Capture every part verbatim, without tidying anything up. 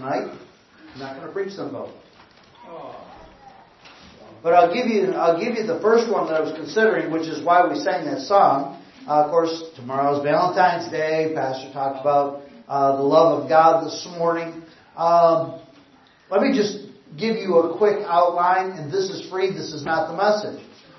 tonight. I'm not going to preach them both. But I'll give you I'll give you the first one that I was considering, which is why we sang that song. Uh, of course, tomorrow's Valentine's Day. Pastor talked about uh, the love of God this morning. Um, let me just give you a quick outline, and this is free. This is not the message.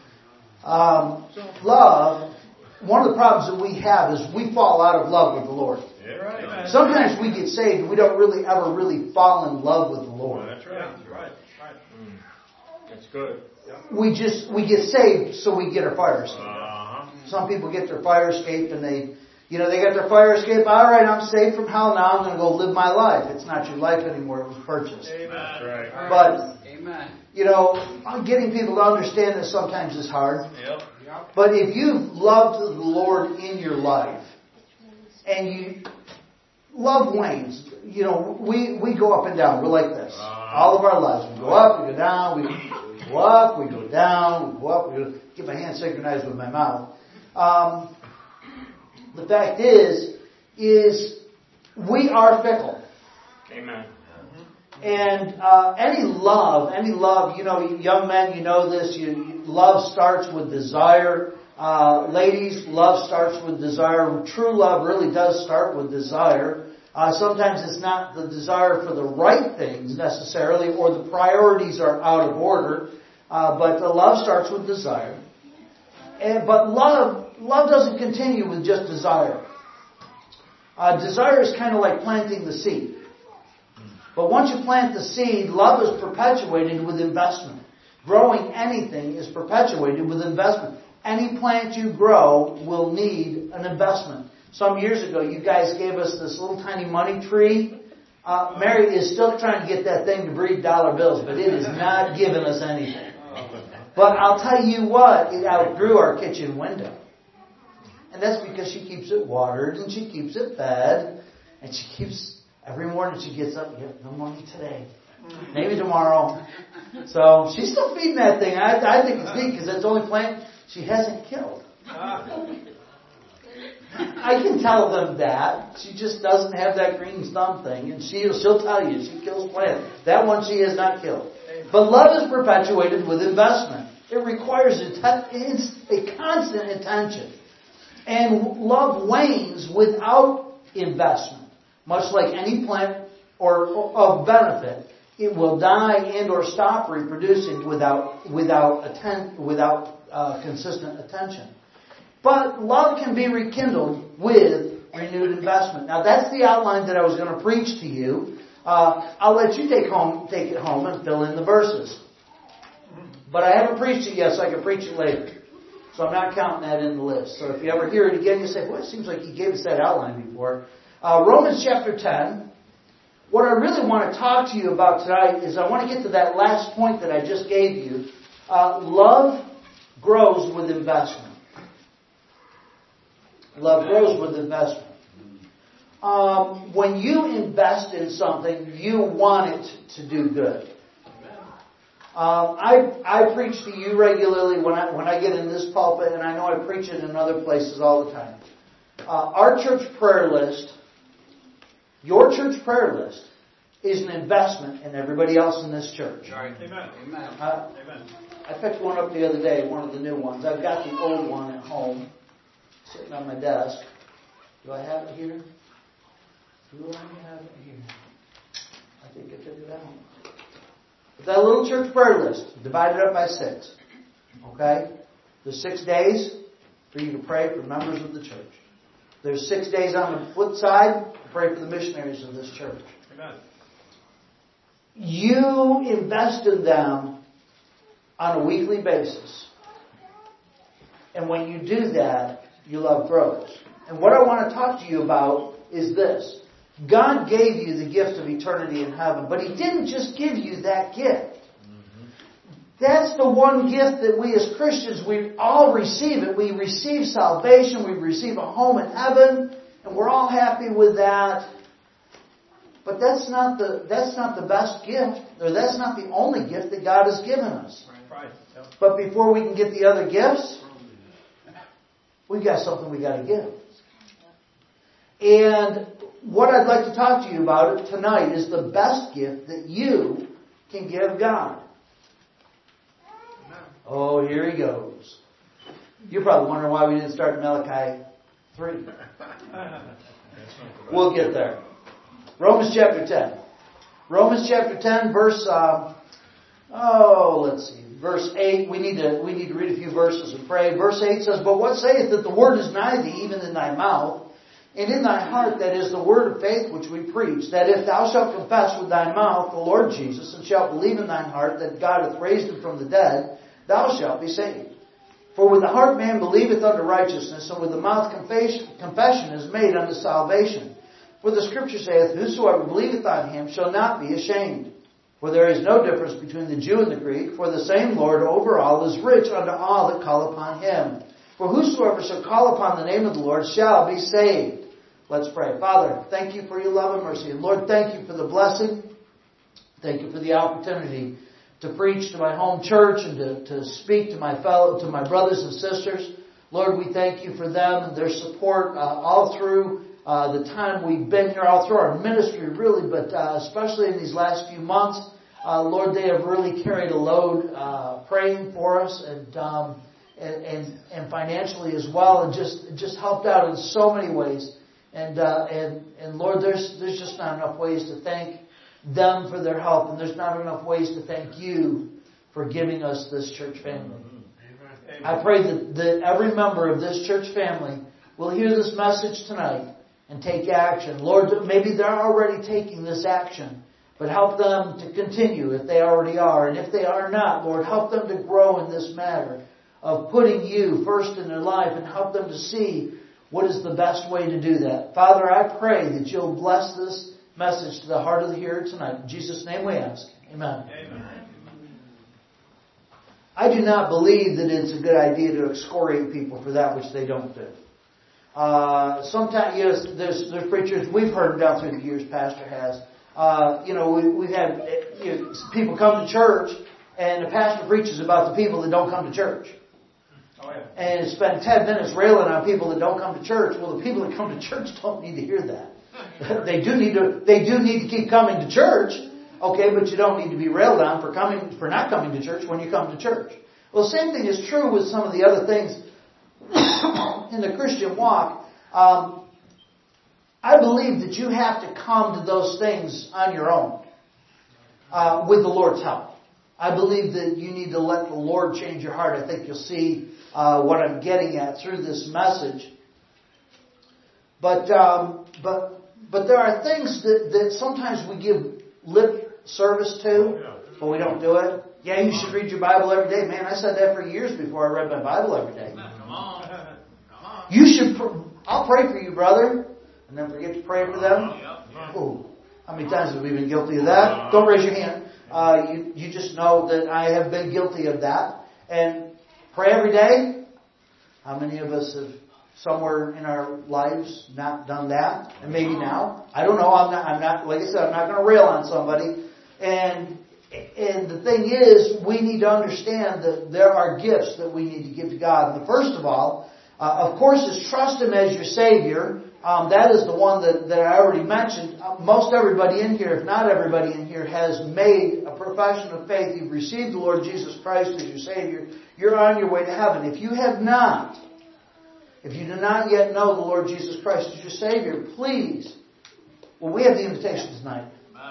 Um, love, one of the problems that we have is we fall out of love with the Lord. Yeah, right. Sometimes we get saved and we don't really ever really fall in love with the Lord. Oh, that's right. That's right. Right. Mm. That's good. Yep. We just, we get saved so we get our fire escape. Uh-huh. Some people get their fire escape and they, you know, they got their fire escape. All right, I'm saved from hell now. I'm going to go live my life. It's not your life anymore. It was purchased. Amen. That's right. But, Amen. you know, getting people to understand this sometimes is hard. Yep. But if you've loved the Lord in your life and you love wanes, you know, we, we go up and down. We're like this. All of our lives. We go up, we go down, we, we go up, we go down, we go up, we go, get my hand synchronized with my mouth. Um, the fact is, is we are fickle. Amen. And uh, any love, any love, you know, young men, you know this, you, love starts with desire. Uh, ladies, love starts with desire. True love really does start with desire. Uh, sometimes it's not the desire for the right things necessarily, or the priorities are out of order. Uh, but the love starts with desire. And, but love, love doesn't continue with just desire. Uh, desire is kind of like planting the seed. But once you plant the seed, love is perpetuated with investment. Growing anything is perpetuated with investment. Any plant you grow will need an investment. Some years ago, you guys gave us this little tiny money tree. Uh, Mary is still trying to get that thing to breed dollar bills, but it is not giving us anything. But I'll tell you what, it outgrew our kitchen window. And that's because she keeps it watered and she keeps it fed. And she keeps... Every morning she gets up, yeah, no money today. Maybe tomorrow. So she's still feeding that thing. I, I think it's neat because it's the only plant she hasn't killed. I can tell them that. She just doesn't have that green thumb thing. And she'll, she'll tell you she kills plants. That one she has not killed. But love is perpetuated with investment. It requires a, a constant attention. And love wanes without investment. Much like any plant or of benefit, it will die and or stop reproducing without without atten- without uh, consistent attention. But love can be rekindled with renewed investment. Now that's the outline that I was going to preach to you. Uh, I'll let you take home take it home and fill in the verses. But I haven't preached it yet, so I can preach it later. So I'm not counting that in the list. So if you ever hear it again, you say, "Well, it seems like you gave us that outline before." Uh, Romans chapter ten. What I really want to talk to you about tonight is I want to get to that last point that I just gave you. Uh, love grows with investment. Love grows with investment. Um, when you invest in something, you want it to do good. Um, I I preach to you regularly when I when I get in this pulpit, and I know I preach it in other places all the time. Uh, our church prayer list. Your church prayer list is an investment in everybody else in this church. Right. Amen. Amen. Uh, Amen. I picked one up the other day, one of the new ones. I've got the old one at home, sitting on my desk. Do I have it here? Do I have it here? I think I took it out. But that little church prayer list, divided up by six. Okay? There's six days for you to pray for members of the church. There's six days on the flip side to pray for the missionaries of this church. Amen. You invest in them on a weekly basis. And when you do that, your love grows. And what I want to talk to you about is this. God gave you the gift of eternity in heaven, but He didn't just give you that gift. That's the one gift that we as Christians, we all receive it. We receive salvation. We receive a home in heaven. And we're all happy with that. But that's not the that's not the best gift. Or that's not the only gift that God has given us. Right. But before we can get the other gifts, we've got something we've got to give. And what I'd like to talk to you about tonight is the best gift that you can give God. Oh, here he goes. You're probably wondering why we didn't start Malachi three. We'll get there. Romans chapter ten. Romans chapter ten, verse, uh, oh, let's see, verse eight. We need to we need to read a few verses and pray. Verse eight says, "But what saith that the word is nigh thee, even in thy mouth, and in thy heart, that is the word of faith which we preach, that if thou shalt confess with thy mouth the Lord Jesus, and shalt believe in thine heart that God hath raised him from the dead, thou shalt be saved. For with the heart man believeth unto righteousness, and with the mouth confession is made unto salvation. For the Scripture saith, Whosoever believeth on him shall not be ashamed. For there is no difference between the Jew and the Greek, for the same Lord over all is rich unto all that call upon him. For whosoever shall call upon the name of the Lord shall be saved." Let's pray. Father, thank you for your love and mercy. And Lord, thank you for the blessing. Thank you for the opportunity to preach to my home church and to, to speak to my fellow, to my brothers and sisters. Lord, we thank you for them and their support uh, all through uh, the time we've been here, all through our ministry, really, but uh, especially in these last few months. Uh, Lord, they have really carried a load uh, praying for us and, um, and and and financially as well, and just just helped out in so many ways. And uh, and and Lord, there's there's just not enough ways to thank them for their help, and there's not enough ways to thank you for giving us this church family. Amen. I pray that, that every member of this church family will hear this message tonight and take action. Lord, maybe they're already taking this action, but help them to continue if they already are. And if they are not, Lord, help them to grow in this matter of putting you first in their life, and help them to see what is the best way to do that. Father, I pray that you'll bless this message to the heart of the hearer tonight. In Jesus' name we ask. Amen. Amen. I do not believe that it's a good idea to excoriate people for that which they don't do. Uh, sometimes, yes, there's, there's preachers, we've heard them down through the years, Pastor has. Uh, you know, we, we've had you know, people come to church, and the pastor preaches about the people that don't come to church. Oh, yeah. And spend ten minutes railing on people that don't come to church. Well, the people that come to church don't need to hear that. They do need to. They do need to keep coming to church, okay? But you don't need to be railed on for coming for not coming to church when you come to church. Well, the same thing is true with some of the other things in the Christian walk. Um, I believe that you have to come to those things on your own uh, with the Lord's help. I believe that you need to let the Lord change your heart. I think you'll see uh, what I'm getting at through this message. But um, but but there are things that, that sometimes we give lip service to, but we don't do it. Yeah, you should read your Bible every day. Man, I said that for years before I read my Bible every day. Come on. Come on. You should. Pr- I'll pray for you, brother, and then forget to pray for them. Ooh, how many times have we been guilty of that? Don't raise your hand. Uh, you, you just know that I have been guilty of that. And pray every day. How many of us have somewhere in our lives not done that? And maybe now. I don't know. I'm not, I'm not, like I said, I'm not going to rail on somebody. And, and the thing is, we need to understand that there are gifts that we need to give to God. And the first of all, uh, of course, is trust Him as your Savior. Um, that is the one that, that I already mentioned. Uh, most everybody in here, if not everybody in here, has made a profession of faith. You've received the Lord Jesus Christ as your Savior. You're on your way to heaven. If you have not, if you do not yet know the Lord Jesus Christ as your Savior, please, well, we have the invitation tonight.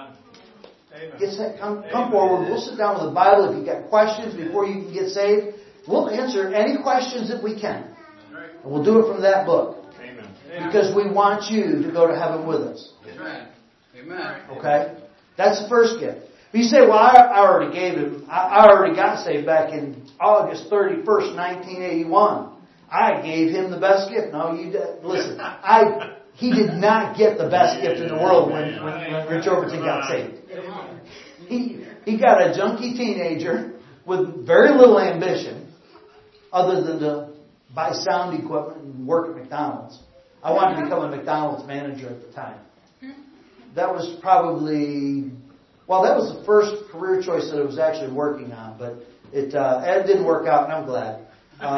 Amen. Get, come, come forward. We'll sit down with the Bible. If you've got questions before you can get saved, we'll answer any questions that we can. And we'll do it from that book. Because we want you to go to heaven with us. Amen. Amen. Okay? That's the first gift. But you say, well, I, I already gave him, I, I already got saved back in August thirty-first, nineteen eighty-one. I gave him the best gift. No, you did. Listen, I, he did not get the best gift in the world when, when, when Rich Overton got saved. He, he got a junky teenager with very little ambition other than to buy sound equipment and work at McDonald's. I wanted to become a McDonald's manager at the time. That was probably, well, that was the first career choice that I was actually working on, but it, uh, it didn't work out, and I'm glad.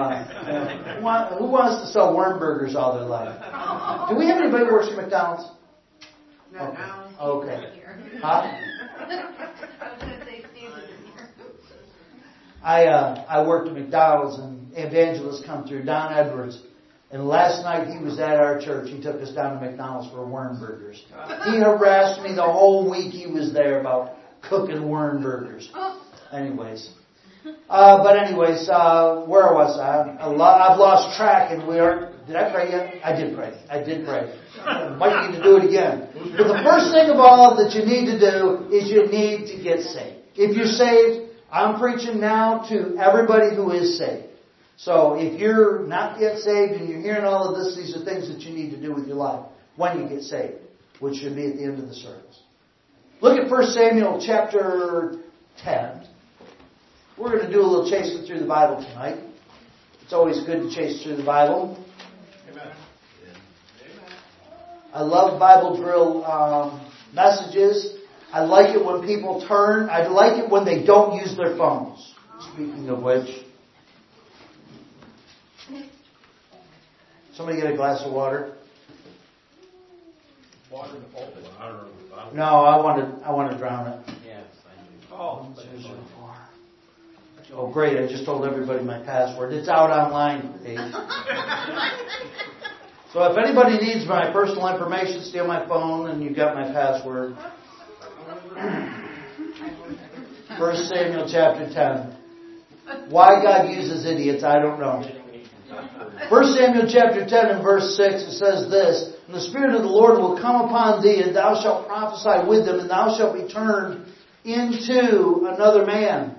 Uh, who wants to sell worm burgers all their life? Do we have anybody who works at McDonald's? Not now. Okay. Huh? I was going to say Steve was in here. I uh, I worked at McDonald's and evangelists come through, Don Edwards. And last night he was at our church. He took us down to McDonald's for worm burgers. He harassed me the whole week he was there about cooking worm burgers. Anyways. Uh, but anyways, uh, where was I? I lo- I've lost track and we are... Did I pray yet? I did pray. I did pray. I might need to do it again. But the first thing of all that you need to do is you need to get saved. If you're saved, I'm preaching now to everybody who is saved. So if you're not yet saved and you're hearing all of this, these are things that you need to do with your life when you get saved, which should be at the end of the service. Look at First Samuel chapter ten. We're going to do a little chasing through the Bible tonight. It's always good to chase through the Bible. Amen. I love Bible drill um, messages. I like it when people turn. I like it when they don't use their phones. Speaking of which, somebody get a glass of water. Water in the pulpit. No, I want to. I want to drown it. Yes, I do. Oh, Oh, great! I just told everybody my password. It's out online, Dave. So if anybody needs my personal information, steal my phone, and you got my password. First Samuel chapter ten. Why God uses idiots, I don't know. First Samuel chapter ten and verse six, it says this, "And the Spirit of the Lord will come upon thee, and thou shalt prophesy with them, and thou shalt be turned into another man.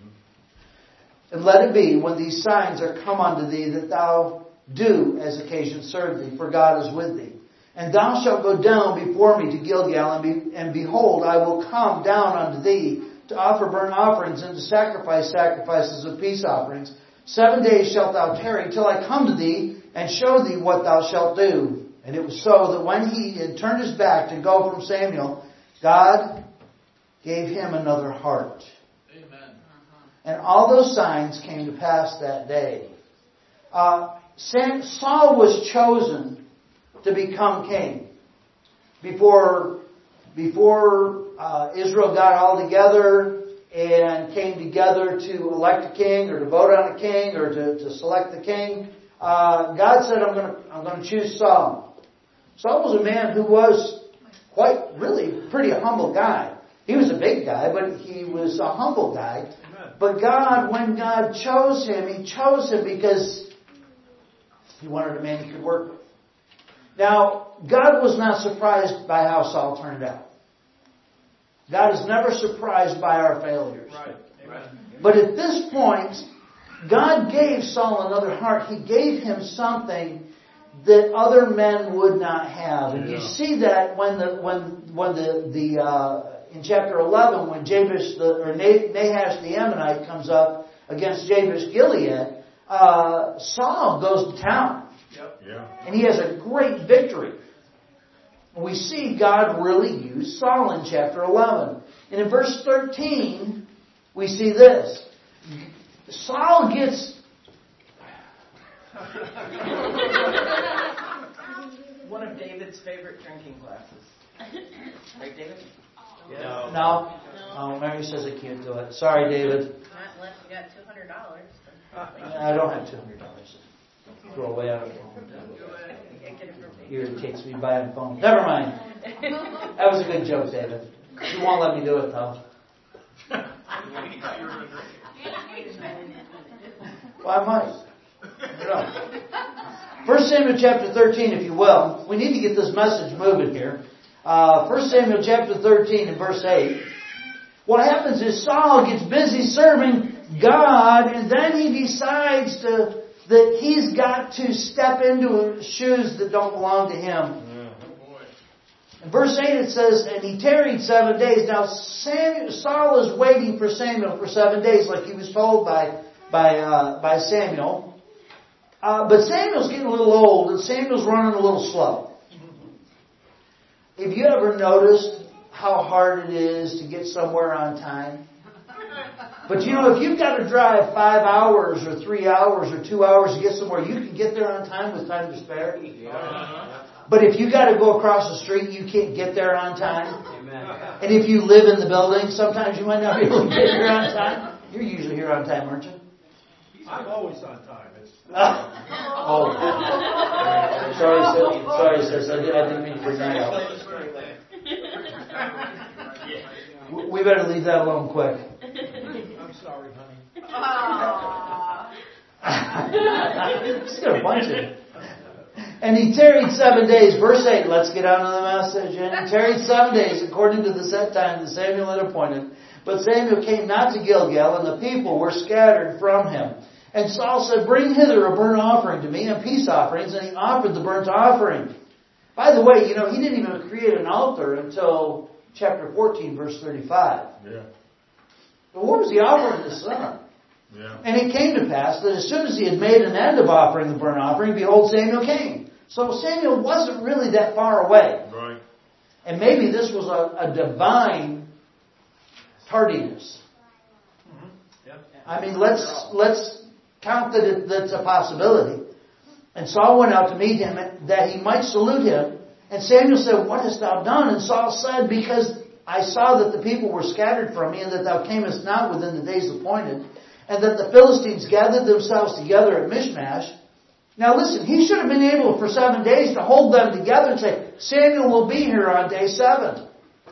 And let it be, when these signs are come unto thee, that thou do as occasion serve thee, for God is with thee. And thou shalt go down before me to Gilgal, and, be, and behold, I will come down unto thee to offer burnt offerings and to sacrifice sacrifices of peace offerings. Seven days shalt thou tarry till I come to thee and show thee what thou shalt do." And it was so that when he had turned his back to go from Samuel, God gave him another heart. Amen. And all those signs came to pass that day. Uh, Sam, Saul was chosen to become king. Before, before uh, Israel got all together and came together to elect a king or to vote on a king or to, to select the king, uh, God said, I'm going to I'm going to choose Saul. Saul was a man who was quite, really, pretty humble guy. He was a big guy, but he was a humble guy. But God, when God chose him, He chose him because He wanted a man He could work with. Now, God was not surprised by how Saul turned out. God is never surprised by our failures. Right. Amen. But at this point, God gave Saul another heart. He gave him something that other men would not have. And Yeah. you see that when the when when the the uh, in chapter eleven, when Jabesh the or Nahash the Ammonite comes up against Jabesh Gilead, uh, Saul goes to town. Yep. Yeah. And he has a great victory. We see God really use Saul in chapter eleven. And in verse thirteen, we see this. Saul gets... One of David's favorite drinking glasses. Right, David? Yeah. No. No. Oh, Mary says I can't do it. Sorry, David. Not unless you got two hundred dollars. I don't have two hundred dollars. Throw away out of the phone. Irritates me buying a phone. Never mind. That was a good joke, David. You won't let me do it, though. Well, I might. I don't know. First Samuel chapter thirteen, if you will. We need to get this message moving here. Uh, First Samuel chapter thirteen and verse eight. What happens is Saul gets busy serving God, and then he decides to, that he's got to step into shoes that don't belong to him. In verse eight it says, "And he tarried seven days." Now Samuel, Saul is waiting for Samuel for seven days, like he was told by by uh, by Samuel. Uh, but Samuel's getting a little old, and Samuel's running a little slow. Have you ever noticed how hard it is to get somewhere on time? But you know, if you've got to drive five hours or three hours or two hours to get somewhere, you can get there on time with time to spare. Yeah. But if you got to go across the street, you can't get there on time. Amen. And if you live in the building, sometimes you might not be able to get here on time. You're usually here on time, aren't you? I'm always on time. It's oh. Sorry, sis. Sorry, sis. I didn't, I didn't mean to bring that up. We better leave that alone quick. I'm sorry, honey. Just gonna punch it. And he tarried seven days. Verse eight. Let's get on to the message. And he tarried seven days according to the set time that Samuel had appointed. But Samuel came not to Gilgal, and the people were scattered from him. And Saul said, bring hither a burnt offering to me and peace offerings. And he offered the burnt offering. By the way, you know, he didn't even create an altar until chapter fourteen, verse thirty-five. Yeah. But what was he offering the son? Yeah. And it came to pass that as soon as he had made an end of offering the burnt offering, behold, Samuel came. So Samuel wasn't really that far away. Right. And maybe this was a, a divine tardiness. Mm-hmm. Yeah. I mean, let's let's count that it, that's a possibility. And Saul went out to meet him that he might salute him. And Samuel said, what hast thou done? And Saul said, because I saw that the people were scattered from me, and that thou camest not within the days appointed, and that the Philistines gathered themselves together at Michmash. Now listen, he should have been able for seven days to hold them together and say, Samuel will be here on day seven.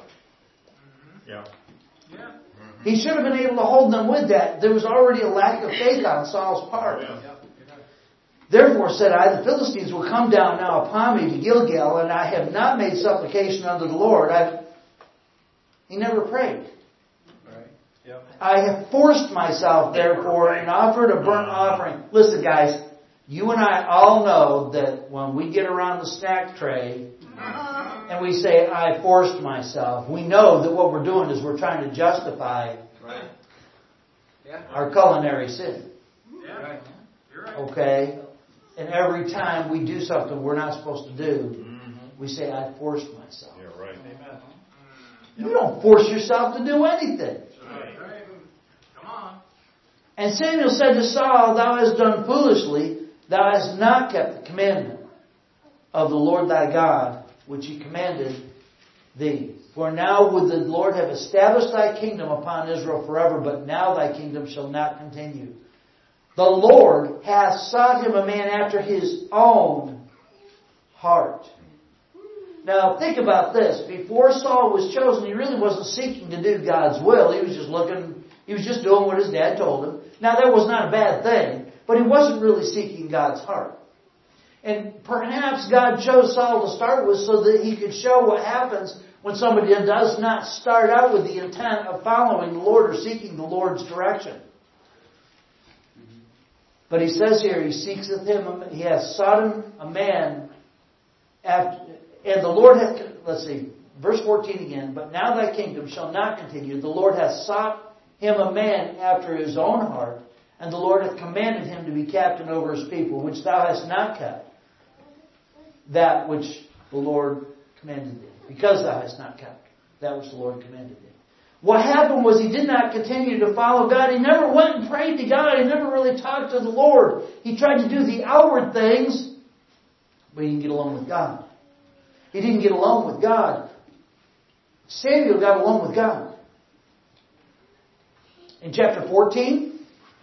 Yeah. Yeah. He should have been able to hold them with that. There was already a lack of faith on Saul's part. Yeah. Therefore said I, the Philistines will come down now upon me to Gilgal, and I have not made supplication unto the Lord. I, he never prayed. Right. Yep. I have forced myself, therefore, and offered a burnt offering. Listen, guys, you and I all know that when we get around the snack tray and we say, I forced myself, we know that what we're doing is we're trying to justify Right. Yeah. our culinary sin. Yeah. Right. You're right. Okay? And every time we do something we're not supposed to do, Mm-hmm. we say, I forced myself. Yeah, right. Amen. You don't force yourself to do anything. Right. Right. Come on. And Samuel said to Saul, thou hast done foolishly. Thou hast not kept the commandment of the Lord thy God, which he commanded thee. For now would the Lord have established thy kingdom upon Israel forever, but now thy kingdom shall not continue. The Lord hath sought him a man after his own heart. Now think about this. Before Saul was chosen, he really wasn't seeking to do God's will. He was just looking, he was just doing what his dad told him. Now that was not a bad thing, but he wasn't really seeking God's heart. And perhaps God chose Saul to start with so that he could show what happens when somebody does not start out with the intent of following the Lord or seeking the Lord's direction. But he says here, he seeketh him, he hath sought him a man, after, and the Lord hath, let's see, verse fourteen again, but now thy kingdom shall not continue. The Lord hath sought him a man after his own heart, and the Lord hath commanded him to be captain over his people, which thou hast not kept, that which the Lord commanded thee, because thou hast not kept that which the Lord commanded thee. What happened was he did not continue to follow God. He never went and prayed to God. He never really talked to the Lord. He tried to do the outward things, but he didn't get along with God. He didn't get along with God. Samuel got along with God. In chapter fourteen,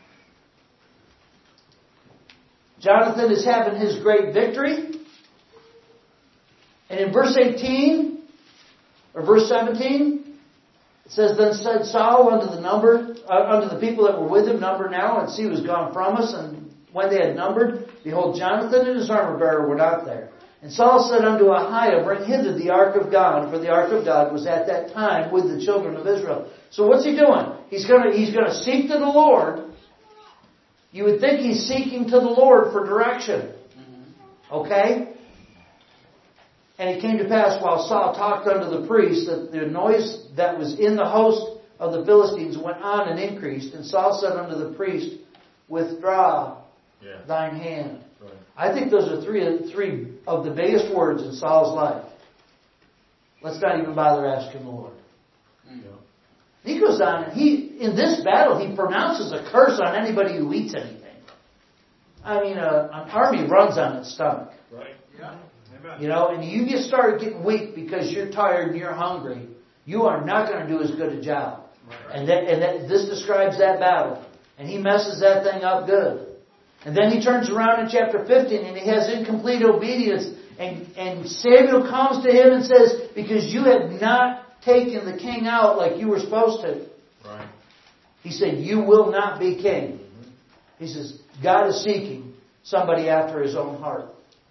Jonathan is having his great victory. And in verse eighteen, or verse seventeen, it says, then said Saul unto the number, uh, unto the people that were with him, number now, and see who is gone from us. And when they had numbered, behold, Jonathan and his armor bearer were not there. And Saul said unto Ahiah, bring hither the ark of God, for the ark of God was at that time with the children of Israel. So what's he doing? He's going to, he's going to seek to the Lord. You would think he's seeking to the Lord for direction. Okay? And it came to pass while Saul talked unto the priest that the noise that was in the host of the Philistines went on and increased. And Saul said unto the priest, withdraw yeah. thine hand. Right. I think those are three, three of the biggest words in Saul's life. Let's not even bother asking the Lord. Yeah. He goes on and he, in this battle, he pronounces a curse on anybody who eats anything. I mean, uh, an army runs on its stomach. Right. Yeah. You know, and you get started getting weak because you're tired and you're hungry, you are not going to do as good a job. And that, and that, this describes that battle. And he messes that thing up good. And then he turns around in chapter fifteen and he has incomplete obedience. And, and Samuel comes to him and says, because you have not taken the king out like you were supposed to. Right. He said, you will not be king. Mm-hmm. He says, God is seeking somebody after His own heart.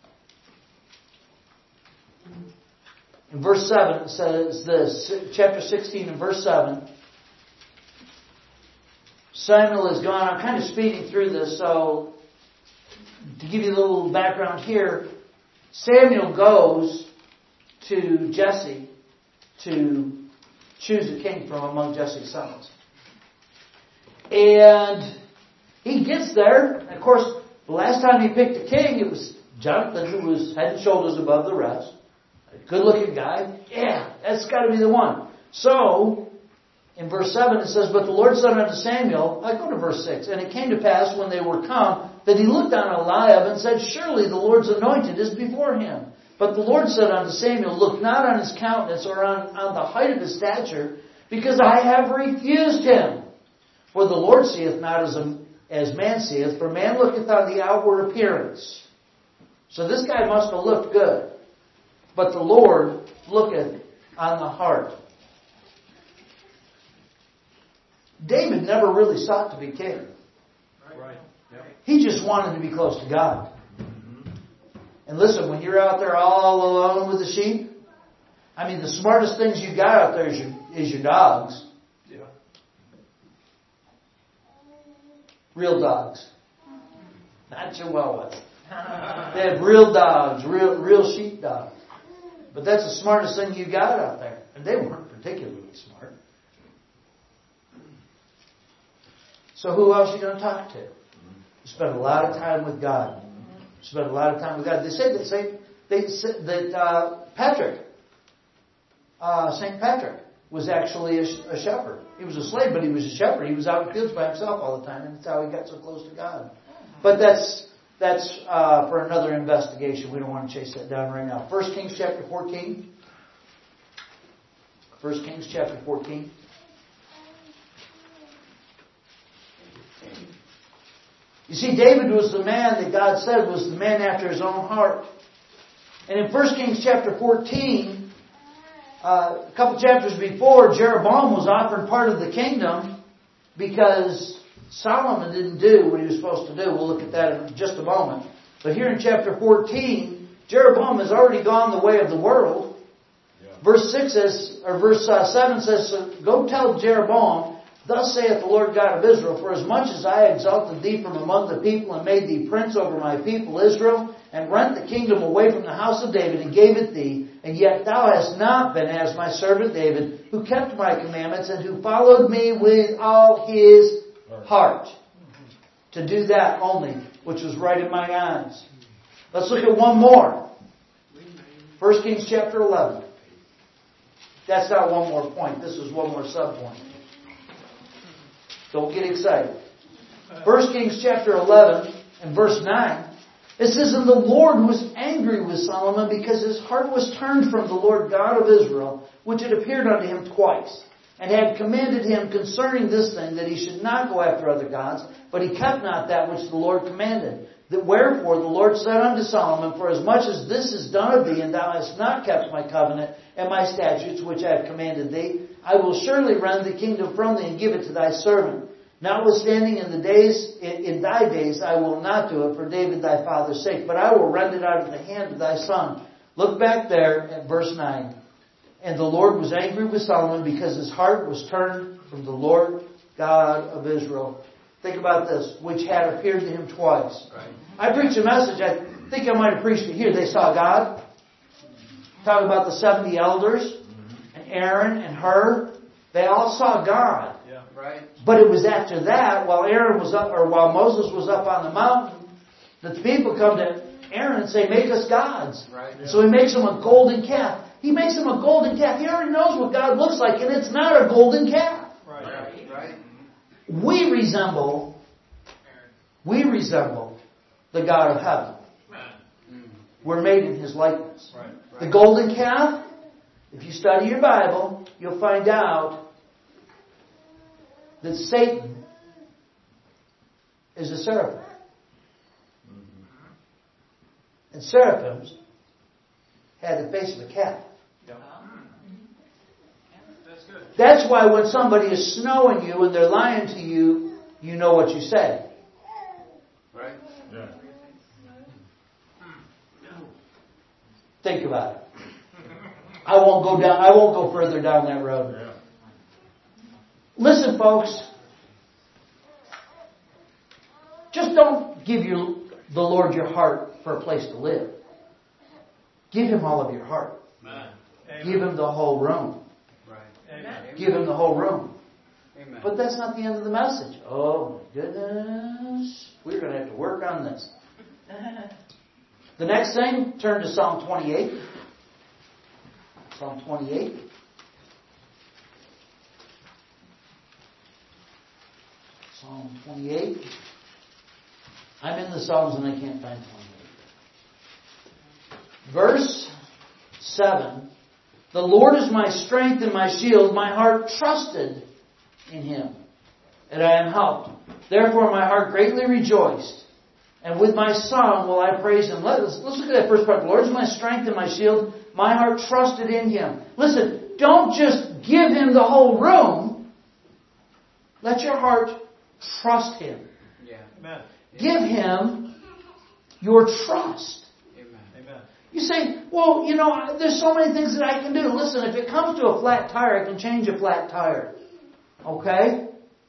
In verse seven, it says this, chapter sixteen and verse seven, Samuel is gone. I'm kind of speeding through this, so to give you a little background here, Samuel goes to Jesse to choose a king from among Jesse's sons. And he gets there. And of course, the last time he picked a king, it was Jonathan, who was head and shoulders above the rest. A good-looking guy. Yeah, that's got to be the one. So, in verse seven it says, but the Lord said unto Samuel, I go to verse six, and it came to pass when they were come, that he looked on Eliab and said, surely the Lord's anointed is before him. But the Lord said unto Samuel, look not on his countenance or on, on the height of his stature, because I have refused him. For the Lord seeth not as, a, as man seeth, for man looketh on the outward appearance. So this guy must have looked good. But the Lord looketh on the heart. David never really sought to be king. Right. Yep. He just wanted to be close to God. And listen, when you're out there all alone with the sheep, I mean, the smartest things you got out there is your, is your dogs. Yeah. Real dogs. Not chihuahuas. They have real dogs, real real sheep dogs. But that's the smartest thing you got out there. And they weren't particularly smart. So who else are you going to talk to? You spend a lot of time with God. You spend a lot of time with God. They say that say they said that uh, Patrick, uh, Saint Patrick, was actually a, a shepherd. He was a slave, but he was a shepherd. He was out in the fields by himself all the time, and that's how he got so close to God. But that's that's uh, for another investigation. We don't want to chase that down right now. First Kings chapter fourteen. First Kings chapter fourteen. You see, David was the man that God said was the man after His own heart. And in First Kings chapter fourteen, uh, a couple chapters before, Jeroboam was offered part of the kingdom because Solomon didn't do what he was supposed to do. We'll look at that in just a moment. But here in chapter fourteen, Jeroboam has already gone the way of the world. Yeah. Verse six says, or verse uh, seven says, so go tell Jeroboam, thus saith the Lord God of Israel, for as much as I exalted thee from among the people and made thee prince over my people Israel, and rent the kingdom away from the house of David and gave it thee, and yet thou hast not been as my servant David, who kept my commandments and who followed me with all his heart, to do that only, which was right in my eyes. Let's look at one more. First Kings chapter eleven. That's not one more point. This is one more sub-point. Don't get excited. First Kings chapter eleven and verse nine. It says, and the Lord was angry with Solomon because his heart was turned from the Lord God of Israel, which had appeared unto him twice, and had commanded him concerning this thing, that he should not go after other gods, but he kept not that which the Lord commanded. That wherefore the Lord said unto Solomon, for as much as this is done of thee, and thou hast not kept my covenant and my statutes which I have commanded thee, I will surely rend the kingdom from thee and give it to thy servant. Notwithstanding in the days, in, in thy days, I will not do it for David thy father's sake, but I will rend it out of the hand of thy son. Look back there at verse nine. And the Lord was angry with Solomon because his heart was turned from the Lord God of Israel. Think about this, which had appeared to him twice. Right. I preached a message, I think I might have preached it here. They saw God. Talk about the seventy elders, and Aaron and Hur. They all saw God. Yeah, right. But it was after that, while Aaron was up, or while Moses was up on the mountain, that the people come to Aaron and say, make us gods. Right. Yeah. So he makes them a golden calf. He makes them a golden calf. He already knows what God looks like, and it's not a golden calf. Right. Right. Right. We resemble, we resemble the God of heaven. We're made in His likeness. Right. Right. The golden calf, if you study your Bible, you'll find out that Satan is a seraphim. And seraphims had the face of a calf. Yep. That's good. That's why when somebody is snowing you and they're lying to you, you know what you say. Right. Yeah. Think about it. I won't go down. I won't go further down that road. Yeah. Listen, folks. Just don't give your, the Lord your heart for a place to live. Give Him all of your heart. Amen. Give Him the whole room. Right. Amen. Give Him the whole room. Amen. But that's not the end of the message. Oh, my goodness. We're going to have to work on this. The next thing, turn to Psalm twenty-eight. Psalm twenty-eight. Psalm twenty-eight. I'm in the Psalms and I can't find twenty-eight. Verse seven. The Lord is my strength and my shield. My heart trusted in Him, and I am helped. Therefore my heart greatly rejoiced, and with my song will I praise Him. Let's, let's look at that first part. The Lord is my strength and my shield. My heart trusted in Him. Listen, don't just give Him the whole room. Let your heart trust Him. Yeah. Amen. Give Him your trust. Amen. Amen. You say, well, you know, there's so many things that I can do. Listen, if it comes to a flat tire, I can change a flat tire. Okay?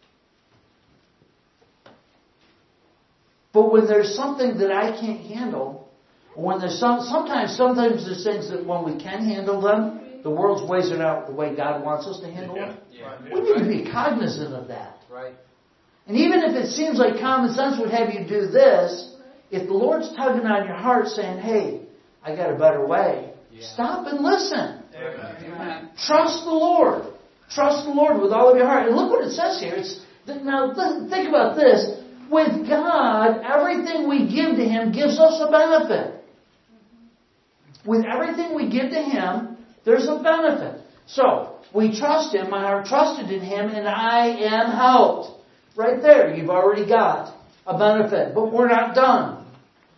But when there's something that I can't handle, or when there's some, sometimes, sometimes there's things that when we can handle them, the world's ways are not the way God wants us to handle them. Yeah. We need to be cognizant of that. Right. And even if it seems like common sense would have you do this, if the Lord's tugging on your heart saying, hey, I got a better way, Yeah. stop and listen. Amen. Amen. Trust the Lord. Trust the Lord with all of your heart. And look what it says here. It's, now, think about this. With God, everything we give to Him gives us a benefit. With everything we give to Him, there's a benefit. So, we trust Him. My heart trusted in Him, and I am helped. Right there, you've already got a benefit. But we're not done.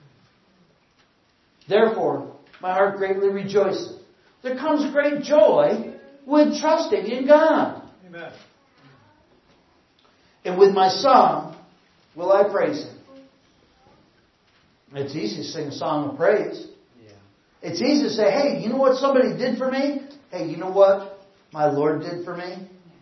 Therefore, my heart greatly rejoices. There comes great joy with trusting in God. Amen. And with my song will I praise Him. It's easy to sing a song of praise. Yeah. It's easy to say, hey, you know what somebody did for me? Hey, you know what my Lord did for me?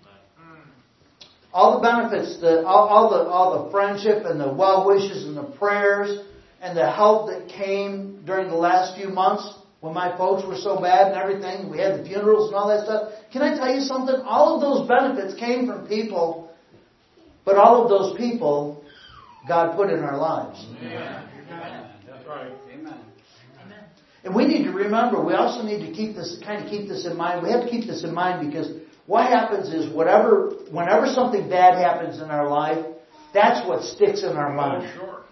All the benefits, the, all, all the all the friendship and the well wishes and the prayers and the help that came during the last few months when my folks were so bad and everything, we had the funerals and all that stuff. Can I tell you something? All of those benefits came from people, but all of those people God put in our lives. Amen. That's right. Amen. And we need to remember, we also need to keep this, kind of keep this in mind. We have to keep this in mind because what happens is whatever, whenever something bad happens in our life, that's what sticks in our mind. Oh, sure.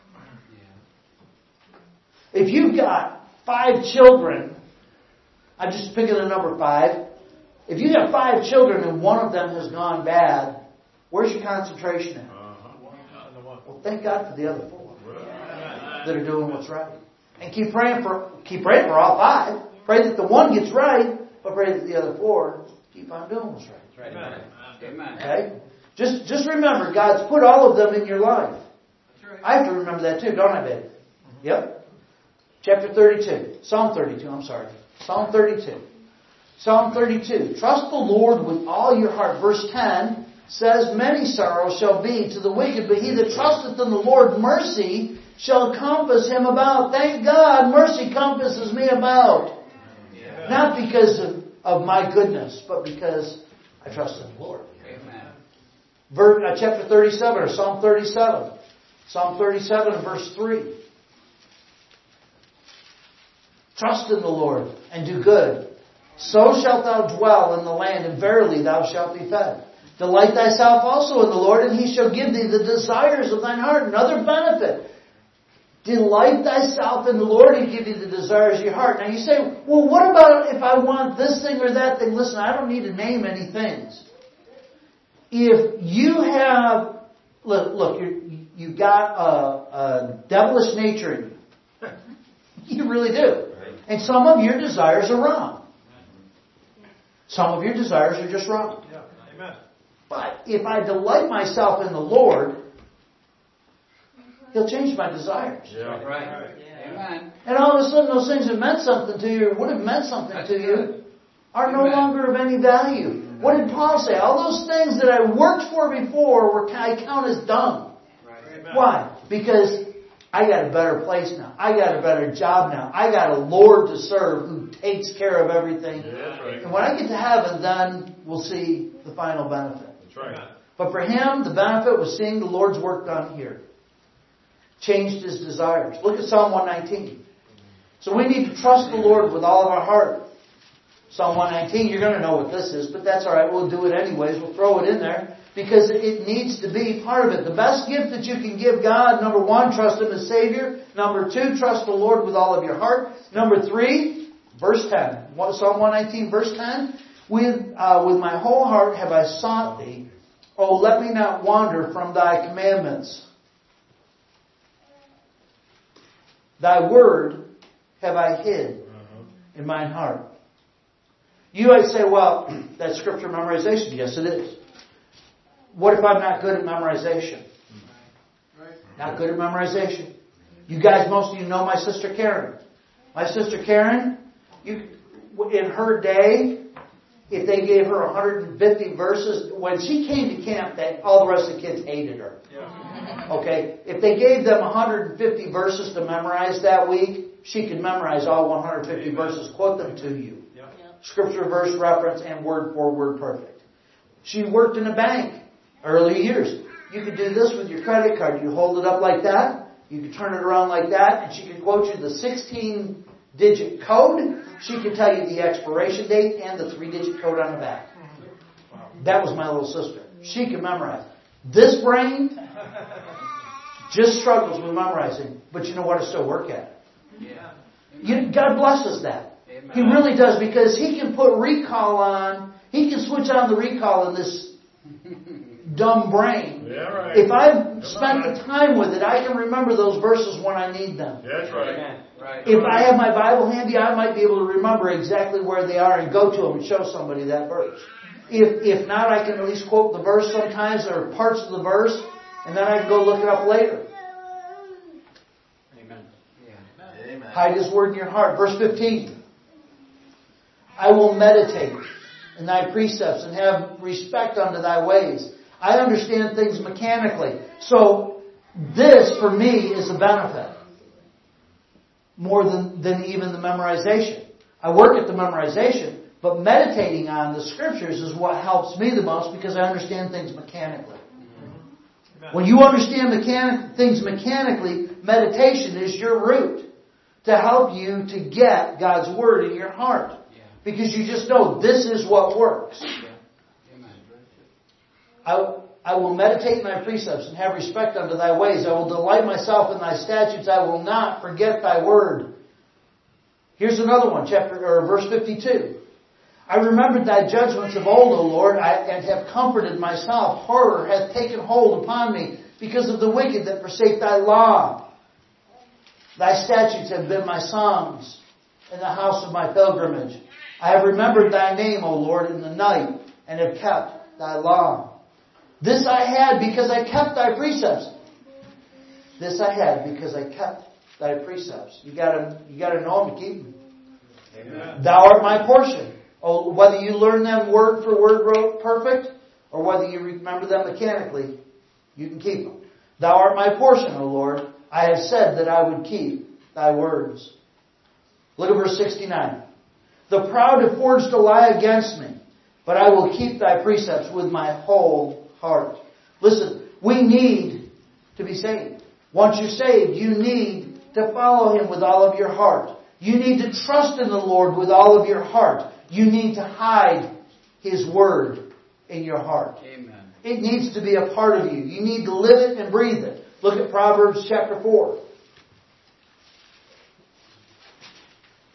If you've got five children, I'm just picking the number five. If you have five children and one of them has gone bad, where's your concentration at? Well, thank God for the other four that are doing what's right. And keep praying for keep praying for all five. Pray that the one gets right, but pray that the other four keep on doing what's right. Amen. Amen. Okay? Just just remember, God's put all of them in your life. I have to remember that too, don't I, baby? Yep. Chapter thirty-two. Psalm thirty-two, I'm sorry. Psalm thirty-two. Psalm thirty-two. Trust the Lord with all your heart. Verse ten says, many sorrows shall be to the wicked, but he that trusteth in the Lord, mercy shall compass him about. Thank God, mercy compasses me about. Yeah. Not because of, of my goodness, but because I trust in the Lord. Amen. Verse, uh, chapter thirty-seven, or Psalm thirty-seven. Psalm thirty-seven and verse three. Trust in the Lord and do good. So shalt thou dwell in the land, and verily thou shalt be fed. Delight thyself also in the Lord, and He shall give thee the desires of thine heart. Another benefit. Delight thyself in the Lord, He'll give you the desires of your heart. Now you say, well, what about if I want this thing or that thing? Listen, I don't need to name any things. If you have, look, look you you've got a, a devilish nature in you. You really do. And some of your desires are wrong. Some of your desires are just wrong. Yeah. Amen. But if I delight myself in the Lord, He'll change my desires. Yeah. Right. Right. Yeah. Amen. And all of a sudden those things that meant something to you or would have meant something That's to you good. are no Amen. longer of any value. What did Paul say? All those things that I worked for before were I count as dung. Right. Amen. Why? Because I got a better place now. I got a better job now. I got a Lord to serve who takes care of everything. Yeah, that's right. And when I get to heaven, then we'll see the final benefit. That's right. But for him, the benefit was seeing the Lord's work done here. Changed his desires. Look at Psalm one nineteen. So we need to trust the Lord with all of our heart. Psalm one nineteen, you're going to know what this is, but that's all right. We'll do it anyways. We'll throw it in there because it needs to be part of it. The best gift that you can give God, number one, trust Him as Savior. Number two, trust the Lord with all of your heart. Number three, verse ten. Psalm one nineteen, verse ten. With, uh, with my whole heart have I sought Thee. Oh, let me not wander from Thy commandments. Thy word have I hid in mine heart. You might say, well, that's scripture memorization. Yes, it is. What if I'm not good at memorization? Not good at memorization. You guys, most of you know my sister Karen. My sister Karen, you, in her day, if they gave her one hundred fifty verses, when she came to camp, they, all the rest of the kids hated her. Okay? If they gave them one hundred fifty verses to memorize that week, she could memorize all one hundred fifty verses, quote them to you. Scripture, verse, reference, and word for word perfect. She worked in a bank early years. You could do this with your credit card. You hold it up like that. You could turn it around like that. And she could quote you the sixteen-digit code. She could tell you the expiration date and the three-digit code on the back. That was my little sister. She could memorize. This brain just struggles with memorizing. But you know what? I still work at it. Yeah. You, God blesses that. Amen. He really does, because He can put recall on. He can switch on the recall in this dumb brain. Yeah, right. If I've spent the time with it, I can remember those verses when I need them. Yeah, that's right. Right. If I have my Bible handy, I might be able to remember exactly where they are and go to them and show somebody that verse. If if not, I can at least quote the verse sometimes or parts of the verse, and then I can go look it up later. Amen. Yeah. Amen. Hide His word in your heart. Verse fifteen. I will meditate in Thy precepts and have respect unto Thy ways. I understand things mechanically. So this, for me, is a benefit. More than, than even the memorization. I work at the memorization, but meditating on the Scriptures is what helps me the most because I understand things mechanically. Mm-hmm. When you understand mechanic, things mechanically, meditation is your route to help you to get God's Word in your heart. Because you just know this is what works. I, I will meditate in Thy precepts and have respect unto Thy ways. I will delight myself in Thy statutes. I will not forget Thy word. Here's another one, chapter or verse fifty-two. I remembered Thy judgments of old, O Lord, I, and have comforted myself. Horror hath taken hold upon me because of the wicked that forsake Thy law. Thy statutes have been my songs in the house of my pilgrimage. I have remembered Thy name, O Lord, in the night, and have kept Thy law. This I had because I kept Thy precepts. This I had because I kept Thy precepts. You gotta, you gotta know them to keep them. Amen. Thou art my portion. Oh, whether you learn them word for word perfect, or whether you remember them mechanically, you can keep them. Thou art my portion, O Lord. I have said that I would keep Thy words. Look at verse sixty-nine. The proud have forged a lie against me, but I will keep Thy precepts with my whole heart. Listen, we need to be saved. Once you're saved, you need to follow Him with all of your heart. You need to trust in the Lord with all of your heart. You need to hide His Word in your heart. Amen. It needs to be a part of you. You need to live it and breathe it. Look at Proverbs chapter four.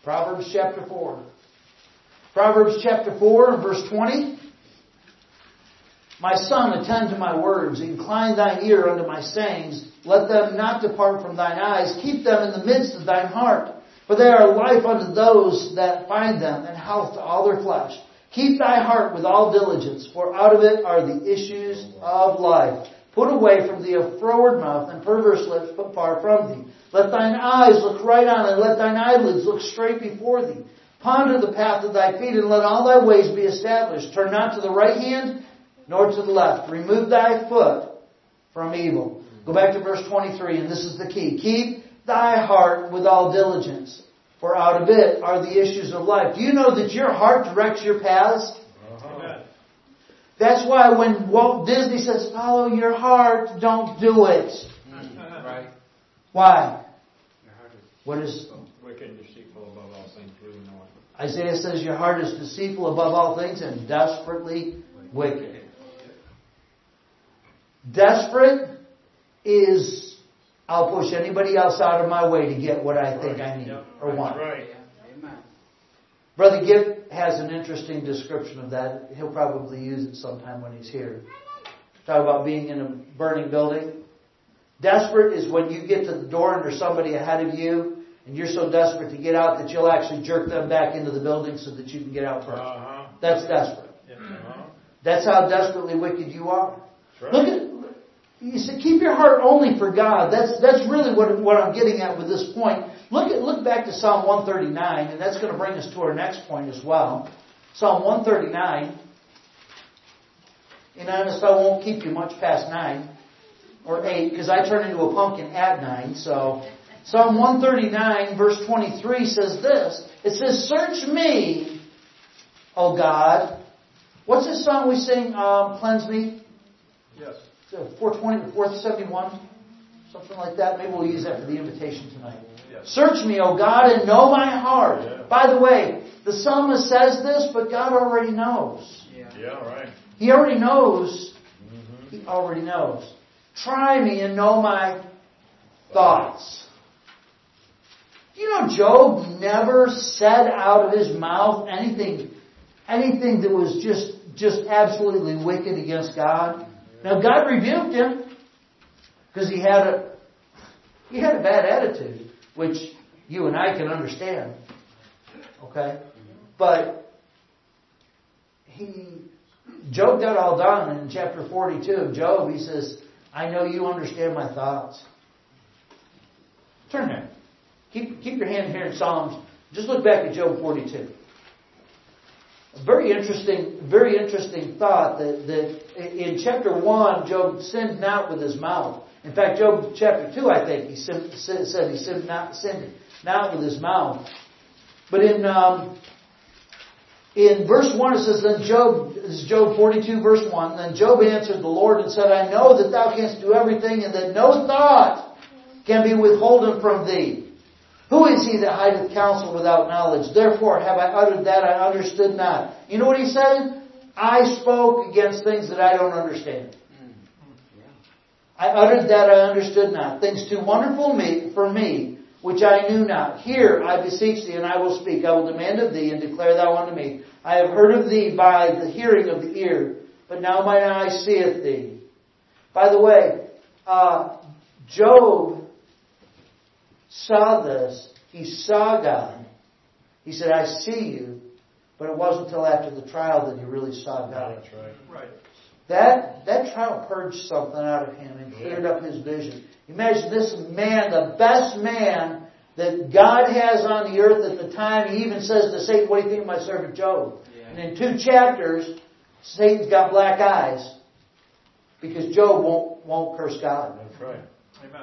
Proverbs chapter four. Proverbs chapter four and verse twenty. My son, attend to my words. Incline thine ear unto my sayings. Let them not depart from thine eyes. Keep them in the midst of thine heart. For they are life unto those that find them, and health to all their flesh. Keep thy heart with all diligence, for out of it are the issues of life. Put away from thee a froward mouth, and perverse lips put far from thee. Let thine eyes look right on, and let thine eyelids look straight before thee. Ponder the path of thy feet, and let all thy ways be established. Turn not to the right hand, nor to the left. Remove thy foot from evil. Go back to verse twenty-three, and this is the key. Keep thy heart with all diligence, for out of it are the issues of life. Do you know that your heart directs your paths? Uh-huh. That's why when Walt Disney says, follow your heart, don't do it. Right. Why? Your heart is What is... Wicked and deceitful above all things, really know it. Isaiah says your heart is deceitful above all things and desperately wicked. Desperate is, I'll push anybody else out of my way to get what I think I need Yep. or want. That's right. Amen. Brother Gibb has an interesting description of that. He'll probably use it sometime when he's here. Talk about being in a burning building. Desperate is when you get to the door and there's somebody ahead of you and you're so desperate to get out that you'll actually jerk them back into the building so that you can get out first. Uh-huh. That's desperate. Uh-huh. That's how desperately wicked you are. That's right. Look at, you said, keep your heart only for God. That's that's really what what I'm getting at with this point. Look at look back to Psalm one thirty-nine, and that's going to bring us to our next point as well. Psalm one thirty-nine. In honest, I won't keep you much past nine or eight because I turn into a pumpkin at nine. So Psalm one thirty-nine, verse twenty-three says this. It says, "Search me, O God." What's this song we sing? Um, Cleanse me. Yes. four twenty, four seventy-one, something like that. Maybe we'll use that for the invitation tonight. Yes. Search me, O God, and know my heart. Yeah. By the way, the psalmist says this, but God already knows. Yeah. Yeah, right. He already knows. Mm-hmm. He already knows. Try me and know my thoughts. You know, Job never said out of his mouth anything, anything that was just, just absolutely wicked against God. Now God rebuked him because he had a he had a bad attitude, which you and I can understand. Okay, but he Job got all done in chapter forty-two of Job. He says, "I know you understand my thoughts." Turn there. Keep keep your hand here in Psalms. Just look back at Job forty-two. A very interesting, very interesting thought that, that in chapter one, Job sinned not with his mouth. In fact, Job chapter two, I think, he sinned, said he sinned not, sinned not with his mouth. But in um, in verse one, it says, "Then Job," this is Job forty-two, verse one, "Then Job answered the Lord and said, I know that thou canst do everything, and that no thought can be withholden from thee. Who is he that hideth counsel without knowledge? Therefore have I uttered that I understood not." You know what he's saying? I spoke against things that I don't understand. I uttered that I understood not. Things too wonderful me, for me, which I knew not. Hear, I beseech thee, and I will speak. I will demand of thee, and declare thou unto me. I have heard of thee by the hearing of the ear, but now mine eye seeth thee. By the way, uh, Job saw this. He saw God. He said, I see you. But it wasn't until after the trial that he really saw God. That's right. Right. That that trial purged something out of him and cleared up his vision. Imagine this man, the best man that God has on the earth at the time. He even says to Satan, "What do you think of my servant Job?" Yeah. And in two chapters, Satan's got black eyes because Job won't won't curse God. That's right. Amen.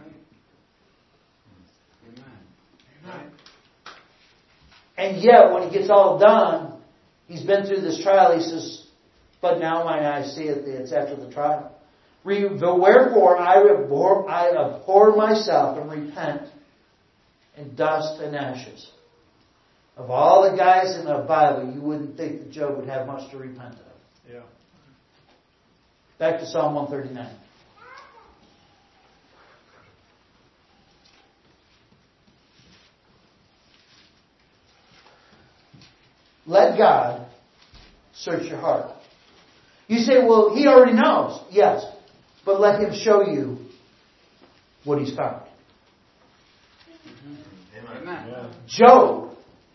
Amen. And yet, when he gets all done, he's been through this trial. He says, "But now mine eyes seeth thee." It's after the trial. "Wherefore I abhor, I abhor myself and repent in dust and ashes." Of all the guys in the Bible, you wouldn't think that Job would have much to repent of. Yeah. Back to Psalm one thirty-nine. let God search your heart. You say, well, He already knows. Yes. But let Him show you what He's found. Amen. Yeah. Job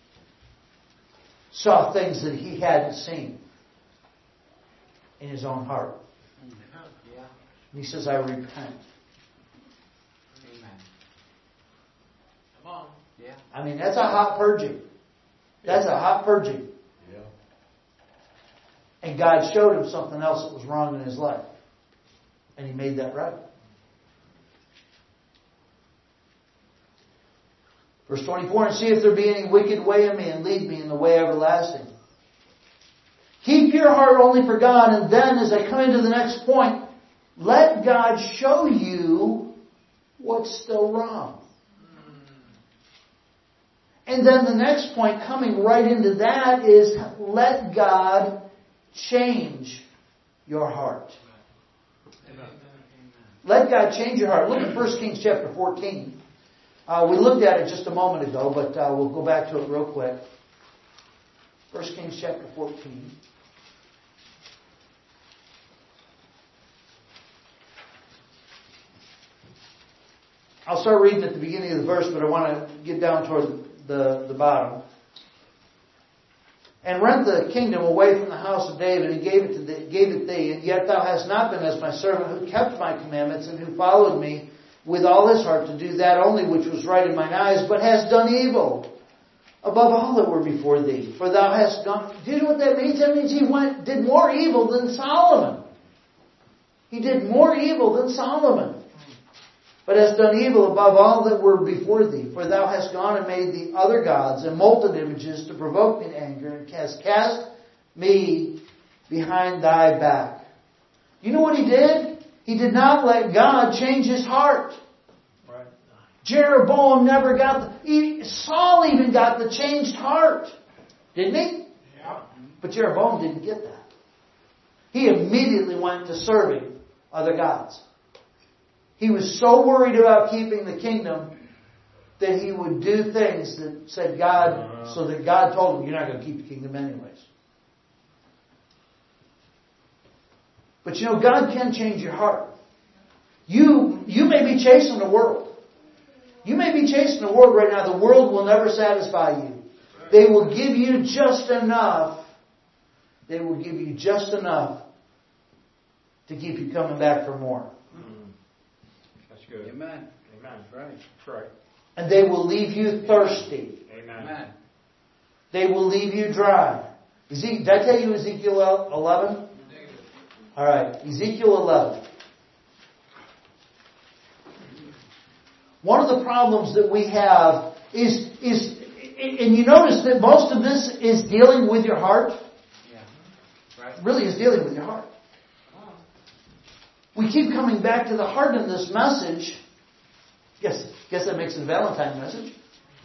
saw things that he hadn't seen in his own heart. Yeah. And he says, I repent. Amen. Come on. Yeah. I mean, that's a hot purging. That's a hot purging. Yeah. And God showed him something else that was wrong in his life. And He made that right. Verse twenty-four, and see if there be any wicked way in me, and lead me in the way everlasting. Keep your heart only for God, and then as I come into the next point, let God show you what's still wrong. And then the next point coming right into that is let God change your heart. Amen. Let God change your heart. Look at First Kings chapter fourteen. Uh, we looked at it just a moment ago, but uh, we'll go back to it real quick. First Kings chapter fourteen. I'll start reading at the beginning of the verse, but I want to get down toward the, the bottom. And rent the kingdom away from the house of David, and gave it to the, gave it thee. And yet thou hast not been as my servant, who kept my commandments, and who followed me with all his heart to do that only which was right in mine eyes, but hast done evil above all that were before thee. For thou hast gone... Do you know what that means? That means he went did more evil than Solomon. He did more evil than Solomon. But hast done evil above all that were before thee. For thou hast gone and made thee other gods and molten images to provoke me to anger, and hast cast me behind thy back. You know what he did? He did not let God change his heart. Right. Jeroboam never got the... He, Saul even got the changed heart. Didn't he? Yeah. But Jeroboam didn't get that. He immediately went to serving other gods. He was so worried about keeping the kingdom that he would do things that said God, uh-huh. so that God told him, you're not going to keep the kingdom anyways. But you know, God can change your heart. You, you may be chasing the world. You may be chasing the world right now. The world will never satisfy you. They will give you just enough. They will give you just enough to keep you coming back for more. Mm. That's good. Amen. Amen. Right. That's right. And they will leave you thirsty. Amen. Amen. They will leave you dry. Ezekiel, did I tell you Ezekiel eleven? All right, Ezekiel eleven. One of the problems that we have is, is, and you notice that most of this is dealing with your heart. Yeah. Right. Really is dealing with your heart. We keep coming back to the heart in this message. Guess, guess that makes it a Valentine message.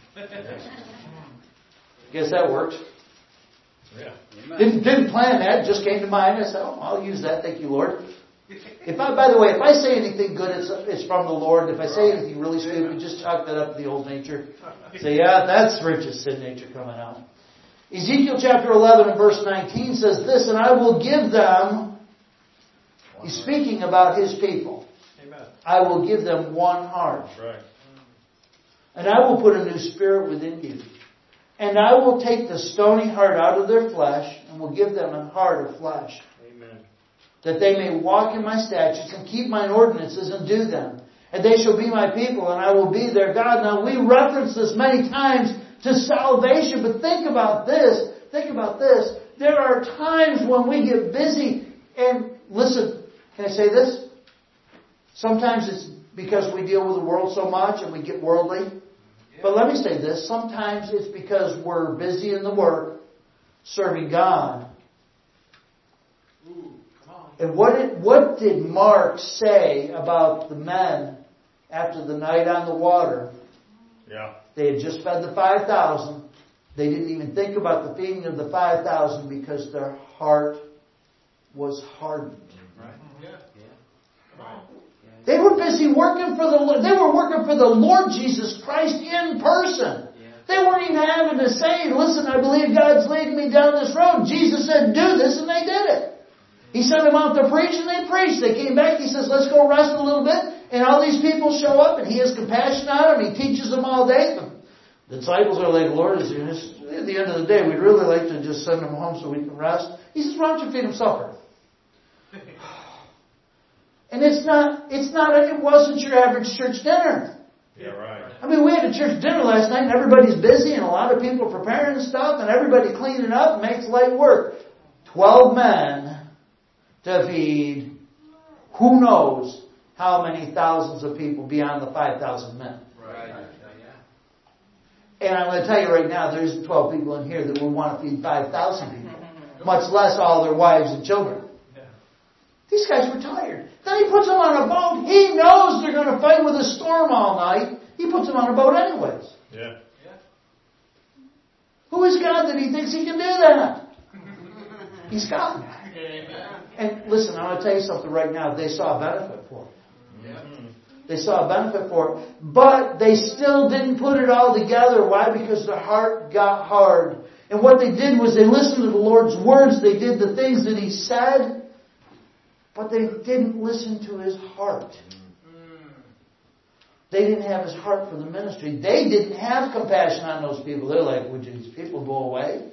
Guess that worked. Yeah. Amen. Didn't, didn't plan that. Just came to mind. I said, oh, I'll use that. Thank you, Lord. If I, by the way, if I say anything good, it's, it's from the Lord. If I say anything really stupid, just chalk that up to the old nature. Say, yeah, that's Rich's sin nature coming out. Ezekiel chapter eleven and verse nineteen says this, and I will give them, he's speaking about his people. Amen. I will give them one heart. That's right. And I will put a new spirit within you. And I will take the stony heart out of their flesh, and will give them a heart of flesh. Amen. That they may walk in my statutes and keep mine ordinances and do them. And they shall be my people, and I will be their God. Now, we reference this many times to salvation, but think about this. Think about this. There are times when we get busy, and listen, can I say this? Sometimes it's because we deal with the world so much and we get worldly. But let me say this. Sometimes it's because we're busy in the work, serving God. Ooh, come on. And what did, what did Mark say about the men after the night on the water? Yeah. They had just fed the five thousand. They didn't even think about the feeding of the five thousand because their heart was hardened. Right. Yeah. Yeah. Come on. They were busy working for the Lord. They were working for the Lord Jesus Christ in person. Yeah. They weren't even having to say, listen, I believe God's leading me down this road. Jesus said, do this, and they did it. He sent them out to preach, and they preached. They came back. He says, let's go rest a little bit. And all these people show up, and He has compassion on them. He teaches them all day. The disciples are like, Lord, at the end of the day, we'd really like to just send them home so we can rest. He says, why don't you feed them supper? And it's not, it's not, it wasn't your average church dinner. Yeah, right. I mean, we had a church dinner last night, and everybody's busy, and a lot of people are preparing stuff, and everybody cleaning up and makes light work. Twelve men to feed who knows how many thousands of people beyond the five thousand men. Right. And I'm going to tell you right now, there's twelve people in here that would want to feed five thousand people, much less all their wives and children. These guys were tired. Then He puts them on a boat. He knows they're going to fight with a storm all night. He puts them on a boat anyways. Yeah. Who is God that He thinks He can do that? He's God. And listen, I'm going to tell you something right now. They saw a benefit for it. They saw a benefit for it. But they still didn't put it all together. Why? Because their heart got hard. And what they did was they listened to the Lord's words. They did the things that He said. But they didn't listen to His heart. They didn't have His heart for the ministry. They didn't have compassion on those people. They're like, would these people go away?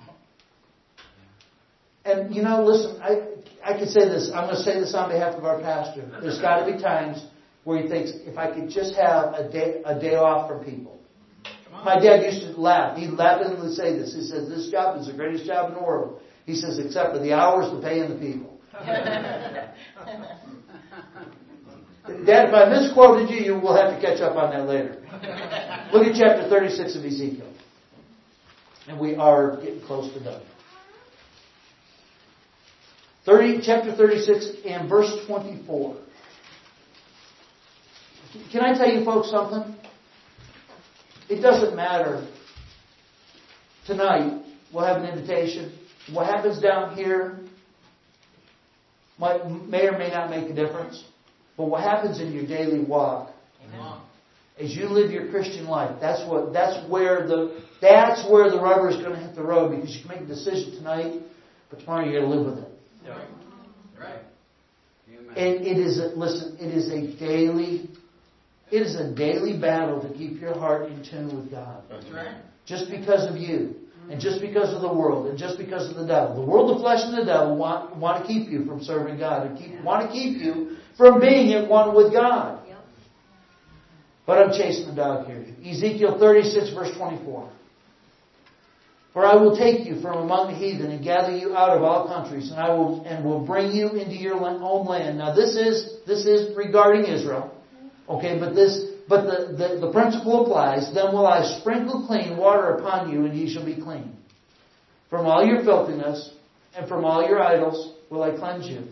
And, you know, listen, I I could say this. I'm going to say this on behalf of our pastor. There's got to be times where he thinks, if I could just have a day a day off from people. My dad used to laugh. He'd laughingly say this. He says, this job is the greatest job in the world. He says, except for the hours, the pay, and the people. Dad, if I misquoted you, you will have to catch up on that later. Look at chapter thirty-six of Ezekiel. And we are getting close to done. thirty, chapter thirty-six and verse twenty-four. Can I tell you folks something? It doesn't matter. Tonight, we'll have an invitation. What happens down here might, may or may not make a difference. But what happens in your daily walk, Amen. As you live your Christian life, that's what that's where the that's where the rubber is going to hit the road, because you can make a decision tonight, but tomorrow you're going to live with it. Yeah. Right. And it is a, listen, it is a daily it is a daily battle to keep your heart in tune with God. That's right. Just because of you. And just because of the world, and just because of the devil. The world, the flesh, and the devil want, want to keep you from serving God, and keep, want to keep you from being at one with God. Yep. But I'm chasing the dog here. Ezekiel thirty-six, verse twenty-four. For I will take you from among the heathen and gather you out of all countries, and I will and will bring you into your own land. Now this is this is regarding Israel, okay? But this. But the, the, the principle applies. Then will I sprinkle clean water upon you, and ye shall be clean. From all your filthiness and from all your idols will I cleanse you.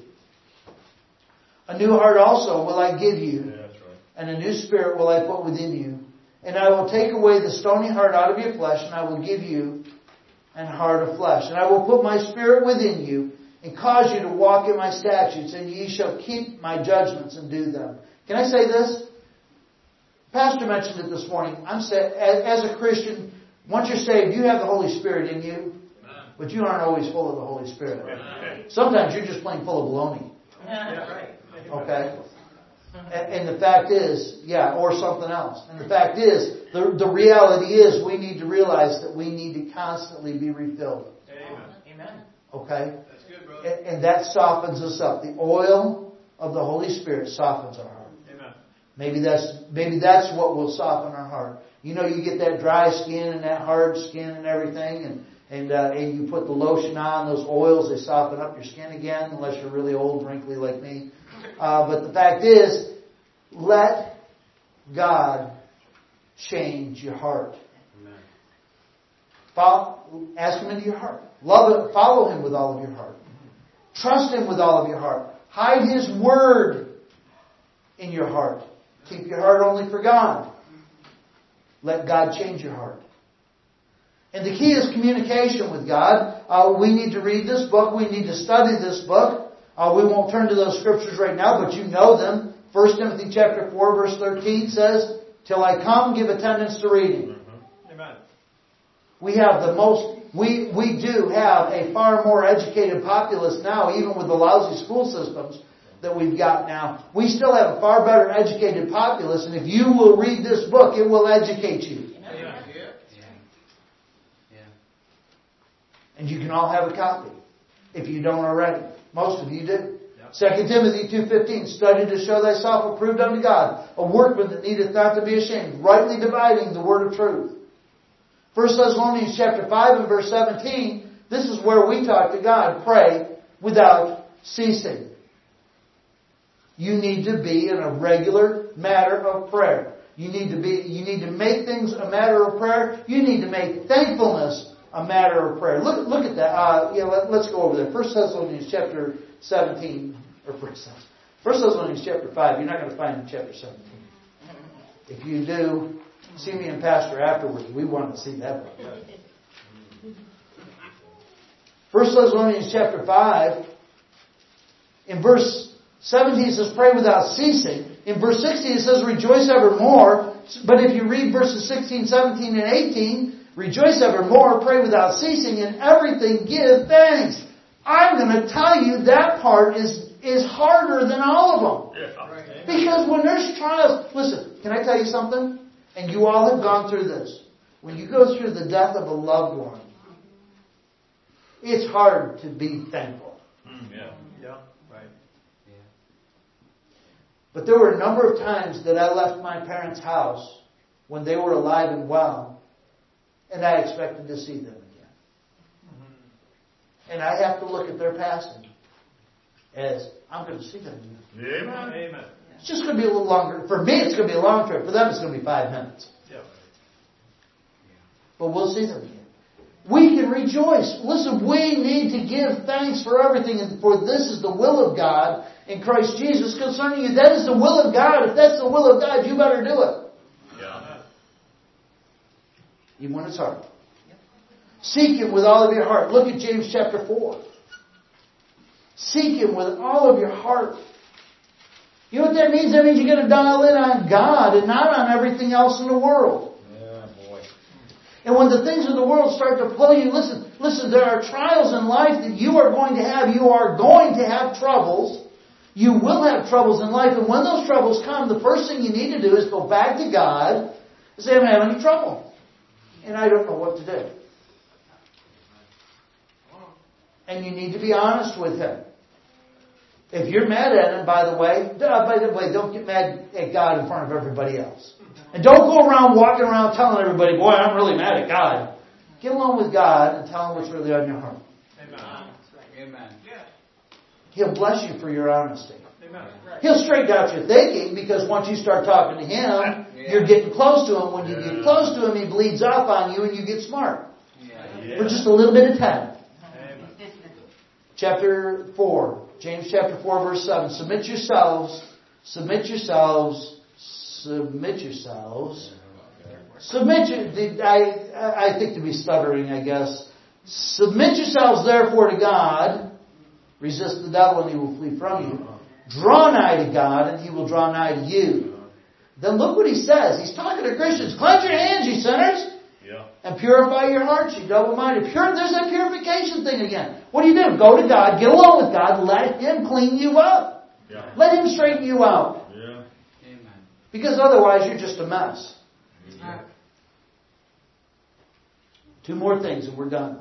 A new heart also will I give you, yeah, that's right. And a new spirit will I put within you. And I will take away the stony heart out of your flesh, and I will give you an heart of flesh. And I will put my spirit within you, and cause you to walk in my statutes, and ye shall keep my judgments and do them. Can I say this? Pastor mentioned it this morning. I'm say, as a Christian, once you're saved, you have the Holy Spirit in you, but you aren't always full of the Holy Spirit. Sometimes you're just plain full of baloney. Okay? And the fact is, yeah, or something else. And the fact is, the, the reality is, we need to realize that we need to constantly be refilled. Amen. Okay? That's good, brother. And, and that softens us up. The oil of the Holy Spirit softens our heart. Maybe that's maybe that's what will soften our heart. You know, you get that dry skin and that hard skin and everything, and and uh, and you put the lotion on, those oils, they soften up your skin again, unless you're really old, wrinkly like me. Uh, but the fact is, let God change your heart. Amen. Follow, ask Him into your heart. Love it. Follow Him with all of your heart. Trust Him with all of your heart. Hide His Word in your heart. Keep your heart only for God. Let God change your heart. And the key is communication with God. Uh, we need to read this book. We need to study this book. Uh, we won't turn to those scriptures right now, but you know them. First Timothy chapter four, verse thirteen says, "Till I come, give attendance to reading." Mm-hmm. Amen. We have the most, we, we do have a far more educated populace now, even with the lousy school systems that we've got now. We still have a far better educated populace, and if you will read this book, it will educate you. Yeah. Yeah. Yeah. And you can all have a copy, if you don't already. Most of you do. Second Timothy two fifteen, study to show thyself approved unto God, a workman that needeth not to be ashamed, rightly dividing the word of truth. First Thessalonians chapter five and verse seventeen, this is where we talk to God. Pray without ceasing. You need to be in a regular matter of prayer. You need to be, you need to make things a matter of prayer. You need to make thankfulness a matter of prayer. Look, look at that. Uh, yeah, let, let's go over there. First Thessalonians chapter seventeen, or First Thessalonians chapter five. You're not going to find it in chapter seventeen. If you do, see me and Pastor afterwards. We want to see that book. First Thessalonians chapter five, in verse seventeen it says, pray without ceasing. In verse sixteen it says, rejoice evermore. But if you read verses sixteen, seventeen, and eighteen, rejoice evermore, pray without ceasing, and everything give thanks. I'm going to tell you that part is, is harder than all of them. Yeah. Because when there's trials, listen, can I tell you something? And you all have gone through this. When you go through the death of a loved one, it's hard to be thankful. Mm, yeah. Yeah. Right. Yeah. But there were a number of times that I left my parents' house when they were alive and well, and I expected to see them again. And I have to look at their passing as, I'm going to see them again. Amen. Amen. It's just going to be a little longer. For me, it's going to be a long trip. For them, it's going to be five minutes. Yeah. But we'll see them again. We can rejoice. Listen, we need to give thanks for everything, and for this is the will of God in Christ Jesus concerning you. That is the will of God. If that's the will of God, you better do it. Yeah. Even when it's hard. Seek Him with all of your heart. Look at James chapter four. Seek Him with all of your heart. You know what that means? That means you're going to dial in on God and not on everything else in the world. Yeah, boy. And when the things of the world start to pull you, listen, listen, there are trials in life that you are going to have. You are going to have troubles. You will have troubles in life. And when those troubles come, the first thing you need to do is go back to God and say, I'm having trouble. And I don't know what to do. And you need to be honest with Him. If you're mad at Him, by the way, by the way, don't get mad at God in front of everybody else. And don't go around walking around telling everybody, boy, I'm really mad at God. Get along with God and tell Him what's really on your heart. Amen. Amen. He'll bless you for your honesty. Amen. He'll straighten out your thinking, because once you start talking to Him, Yeah. you're getting close to Him. When you Yeah. get close to Him, He bleeds off on you and you get smart. Yeah. Yeah. For just a little bit of time. Amen. Chapter four, James chapter four, verse seven. Submit yourselves, submit yourselves, submit yourselves. Submit your, I, I think to be stuttering, I guess. Submit yourselves therefore to God. Resist the devil and he will flee from you. Draw nigh to God and He will draw nigh to you. Then look what He says. He's talking to Christians. Cleanse your hands, ye sinners. Yeah. And purify your hearts, you double-minded. Pure, there's that purification thing again. What do you do? Go to God, get along with God, let Him clean you up. Yeah. Let Him straighten you out. Yeah. Amen. Because otherwise you're just a mess. Yeah. Two more things and we're done.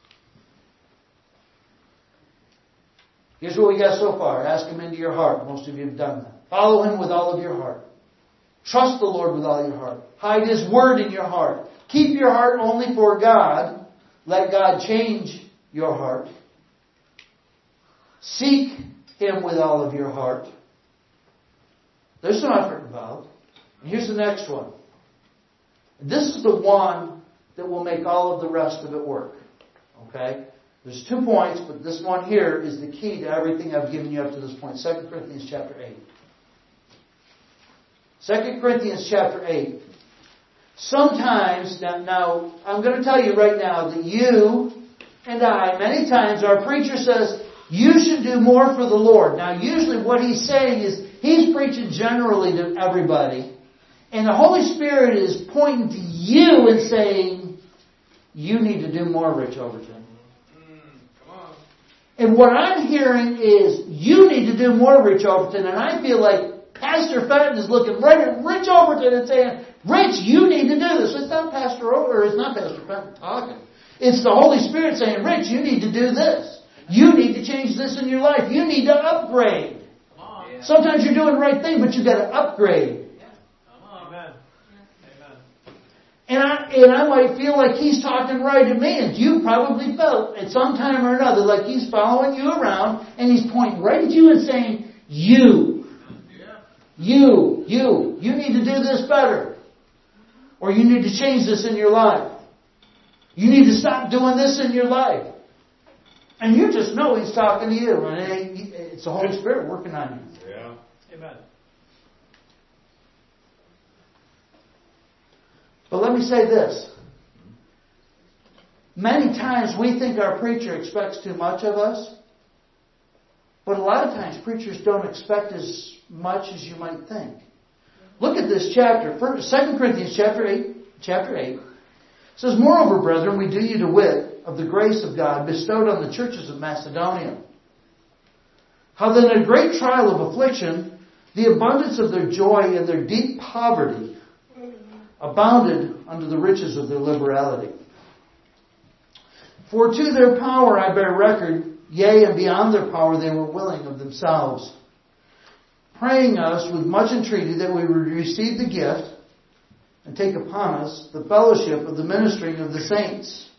Here's what we got so far. Ask Him into your heart. Most of you have done that. Follow Him with all of your heart. Trust the Lord with all your heart. Hide His Word in your heart. Keep your heart only for God. Let God change your heart. Seek Him with all of your heart. There's some effort involved. And here's the next one. This is the one that will make all of the rest of it work. Okay? There's two points, but this one here is the key to everything I've given you up to this point. Second Corinthians chapter eight. Second Corinthians chapter eight. Sometimes, now, now, I'm going to tell you right now that you and I, many times our preacher says, you should do more for the Lord. Now, usually what he's saying is, he's preaching generally to everybody. And the Holy Spirit is pointing to you and saying, you need to do more, Rich Overton. Mm, come on. And what I'm hearing is, you need to do more, Rich Overton. And I feel like Pastor Fenton is looking right at Rich Overton and saying, Rich, you need to do this. It's not Pastor Over, it's not Pastor Fenton talking. It's the Holy Spirit saying, Rich, you need to do this. You need to change this in your life. You need to upgrade. Come on. Yeah. Sometimes you're doing the right thing, but you've got to upgrade. Yeah. Come on. Amen. Amen. And I, and I might feel like he's talking right at me, and you probably felt at some time or another like he's following you around, and he's pointing right at you and saying, you, Yeah. you, you, you need to do this better. Or you need to change this in your life. You need to stop doing this in your life. And you just know he's talking to you, and it's the Holy Spirit working on you. Yeah. Amen. But let me say this. Many times we think our preacher expects too much of us. But a lot of times preachers don't expect as much as you might think. Look at this chapter. Second Corinthians chapter eight. Chapter eight. It says, Moreover, brethren, we do you to wit of the grace of God bestowed on the churches of Macedonia. How that in a great trial of affliction, the abundance of their joy and their deep poverty abounded unto the riches of their liberality. For to their power I bear record, yea, and beyond their power they were willing of themselves, praying us with much entreaty that we would receive the gift and take upon us the fellowship of the ministering of the saints.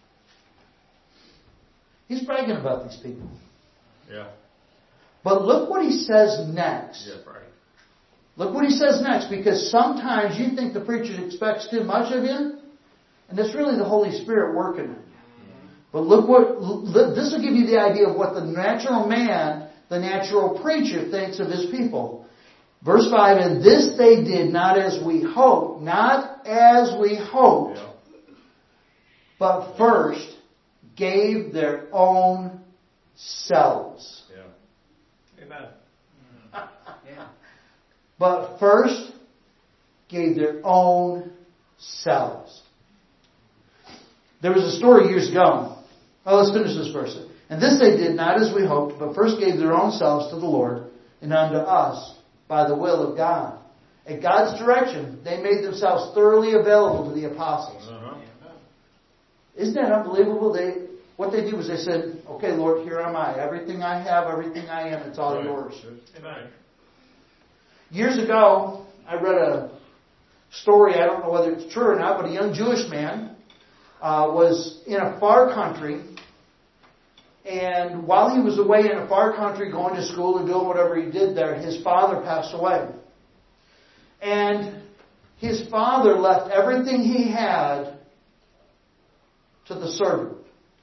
He's bragging about these people. Yeah. But look what he says next. Yeah, right. Look what he says next, because sometimes you think the preacher expects too much of you, and it's really the Holy Spirit working in you. But look what, this will give you the idea of what the natural man, the natural preacher thinks of his people. Verse five, and this they did not as we hoped, not as we hoped, Yeah. but first gave their own selves. Yeah. Amen. Yeah. But first gave their own selves. There was a story years ago. Oh, let's finish this verse. And this they did not as we hoped, but first gave their own selves to the Lord and unto us by the will of God. At God's direction, they made themselves thoroughly available to the apostles. Uh-huh. Isn't that unbelievable? They, what they did was they said, okay, Lord, here am I. Everything I have, everything I am, it's all Right. yours. Amen. Years ago, I read a story, I don't know whether it's true or not, but a young Jewish man uh, was in a far country, and while he was away in a far country going to school and doing whatever he did there, his father passed away. And his father left everything he had to the servant.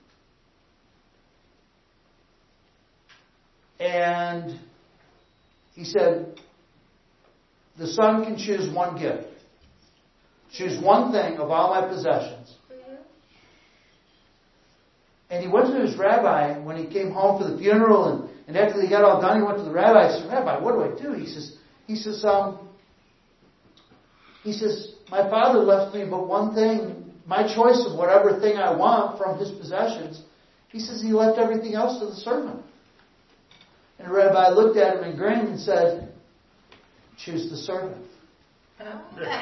And he said, the son can choose one gift. Choose one thing of all my possessions. And he went to his rabbi when he came home for the funeral, and, and after they got all done, he went to the rabbi and said, Rabbi, what do I do? He says, he says, um, he says, my father left me but one thing, my choice of whatever thing I want from his possessions. He says he left everything else to the servant. And the rabbi looked at him and grinned and said, choose the servant. Come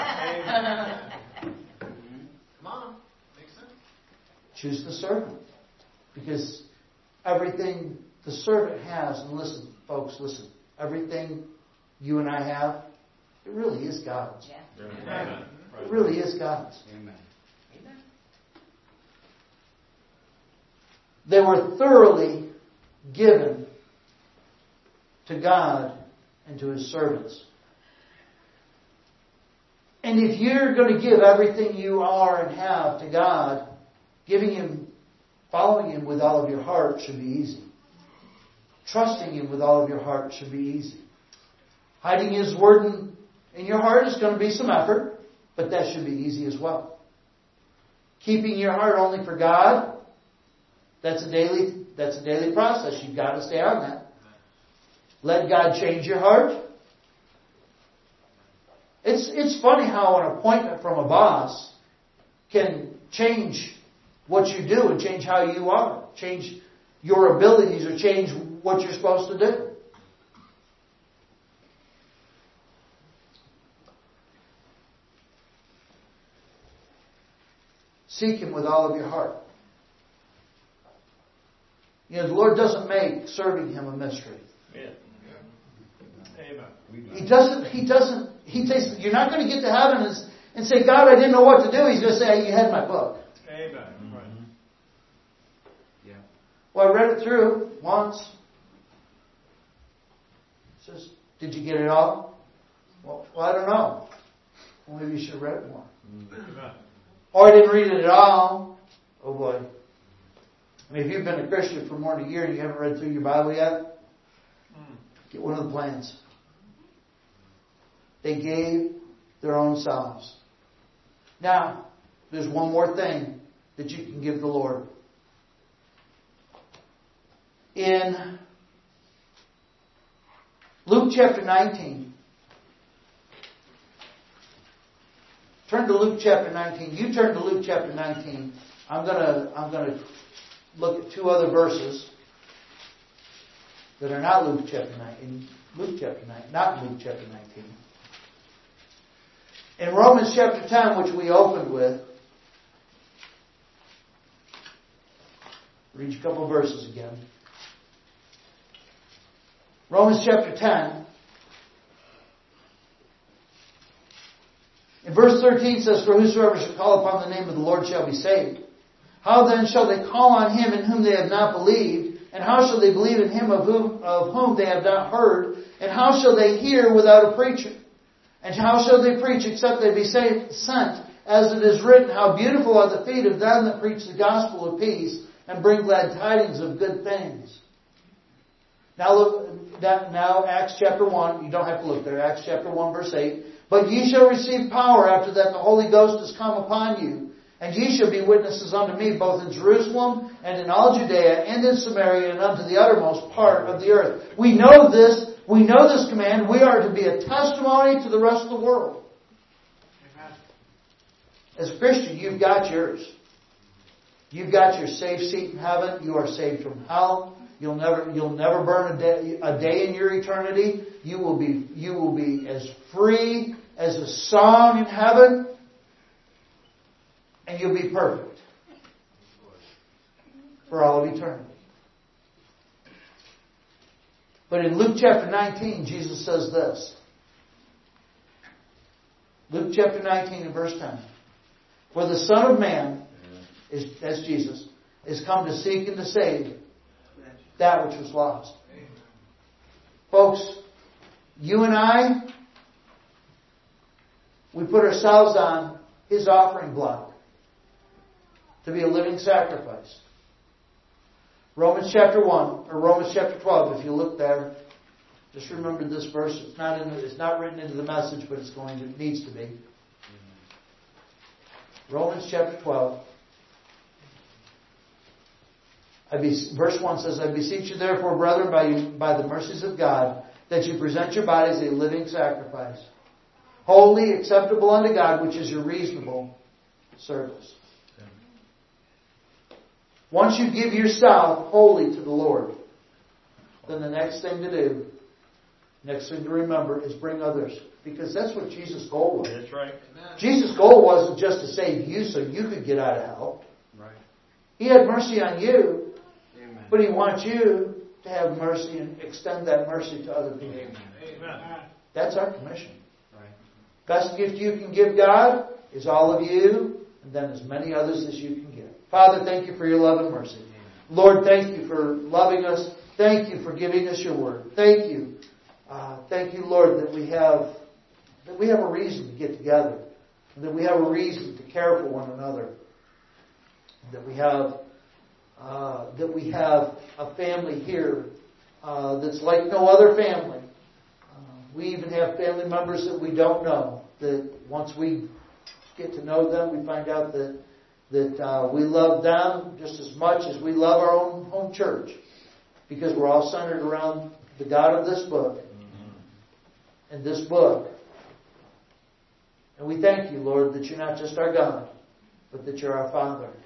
on. Makes sense. Choose the servant. Because everything the servant has, and listen, folks, listen, everything you and I have, it really is God's. Yeah. Yeah. Amen. It really is God's. Amen. Amen. They were thoroughly given to God and to His servants. And if you're going to give everything you are and have to God, giving Him, following Him with all of your heart should be easy. Trusting Him with all of your heart should be easy. Hiding His Word in, in your heart is going to be some effort, but that should be easy as well. Keeping your heart only for God, that's a daily, that's a daily process. You've got to stay on that. Let God change your heart. It's, it's funny how an appointment from a boss can change what you do and change how you are. Change your abilities or change what you're supposed to do. Seek Him with all of your heart. You know, the Lord doesn't make serving Him a mystery. Yeah. Amen. He doesn't, He doesn't, He takes, you're not going to get to heaven and, and say, God, I didn't know what to do. He's going to say, you had my book. Amen. Right. Yeah. Well, I read it through once. He says, did you get it all? Well, well I don't know. Well, maybe you should have read it more. Amen. Or I didn't read it at all. Oh boy. I mean, if you've been a Christian for more than a year and you haven't read through your Bible yet, get one of the plans. They gave their own selves. Now, there's one more thing that you can give the Lord. In Luke chapter nineteen, turn to Luke chapter nineteen. You turn to Luke chapter nineteen. I'm gonna I'm gonna look at two other verses that are not Luke chapter nineteen. Luke chapter nine, not Luke chapter nineteen. In Romans chapter ten, which we opened with, read a couple of verses again. Romans chapter ten. In verse thirteen says, for whosoever shall call upon the name of the Lord shall be saved. How then shall they call on Him in whom they have not believed? And how shall they believe in Him of whom, of whom they have not heard? And how shall they hear without a preacher? And how shall they preach except they be sent? As it is written, how beautiful are the feet of them that preach the gospel of peace and bring glad tidings of good things. Now look, that, now Acts chapter one, you don't have to look there, Acts chapter one verse eight. But ye shall receive power after that the Holy Ghost is come upon you. And ye shall be witnesses unto me both in Jerusalem and in all Judea and in Samaria and unto the uttermost part of the earth. We know this, we know this command. We are to be a testimony to the rest of the world. Amen. As a Christian, you've got yours. You've got your safe seat in heaven. You are saved from hell. You'll never, you'll never burn a day, a day in your eternity. You will be, you will be as free as a song in heaven. And you'll be perfect for all of eternity. But in Luke chapter nineteen, Jesus says this. Luke chapter nineteen and verse ten. For the Son of Man, is, that's Jesus, is come to seek and to save that which was lost. Folks, you and I, we put ourselves on His offering block to be a living sacrifice. Romans chapter one, or Romans chapter twelve, if you look there, just remember this verse. It's not in, it's not written into the message, but it's going to, it needs to be. Romans chapter twelve. I be, verse one says, I beseech you therefore, brethren, by, you, by the mercies of God, that you present your bodies a living sacrifice, holy, acceptable unto God, which is your reasonable service. Once you give yourself wholly to the Lord, then the next thing to do, next thing to remember is bring others. Because that's what Jesus' goal was. That's right. Jesus' goal wasn't just to save you so you could get out of hell. Right. He had mercy on you, Amen. but He wants you to have mercy and extend that mercy to other people. Amen. Amen. That's our commission. Right. Best gift you can give God is all of you, and then as many others as you can give. Father, thank you for your love and mercy. Amen. Lord, thank you for loving us. Thank you for giving us your word. Thank you. Uh, thank you, Lord, that we have that we have a reason to get together. That we have a reason to care for one another. That we have uh, that we have a family here uh, that's like no other family. Uh, we even have family members that we don't know. That once we get to know them, we find out that that uh, we love them just as much as we love our own home church, because we're all centered around the God of this book and this book. And we thank you, Lord, that you're not just our God, but that you're our Father.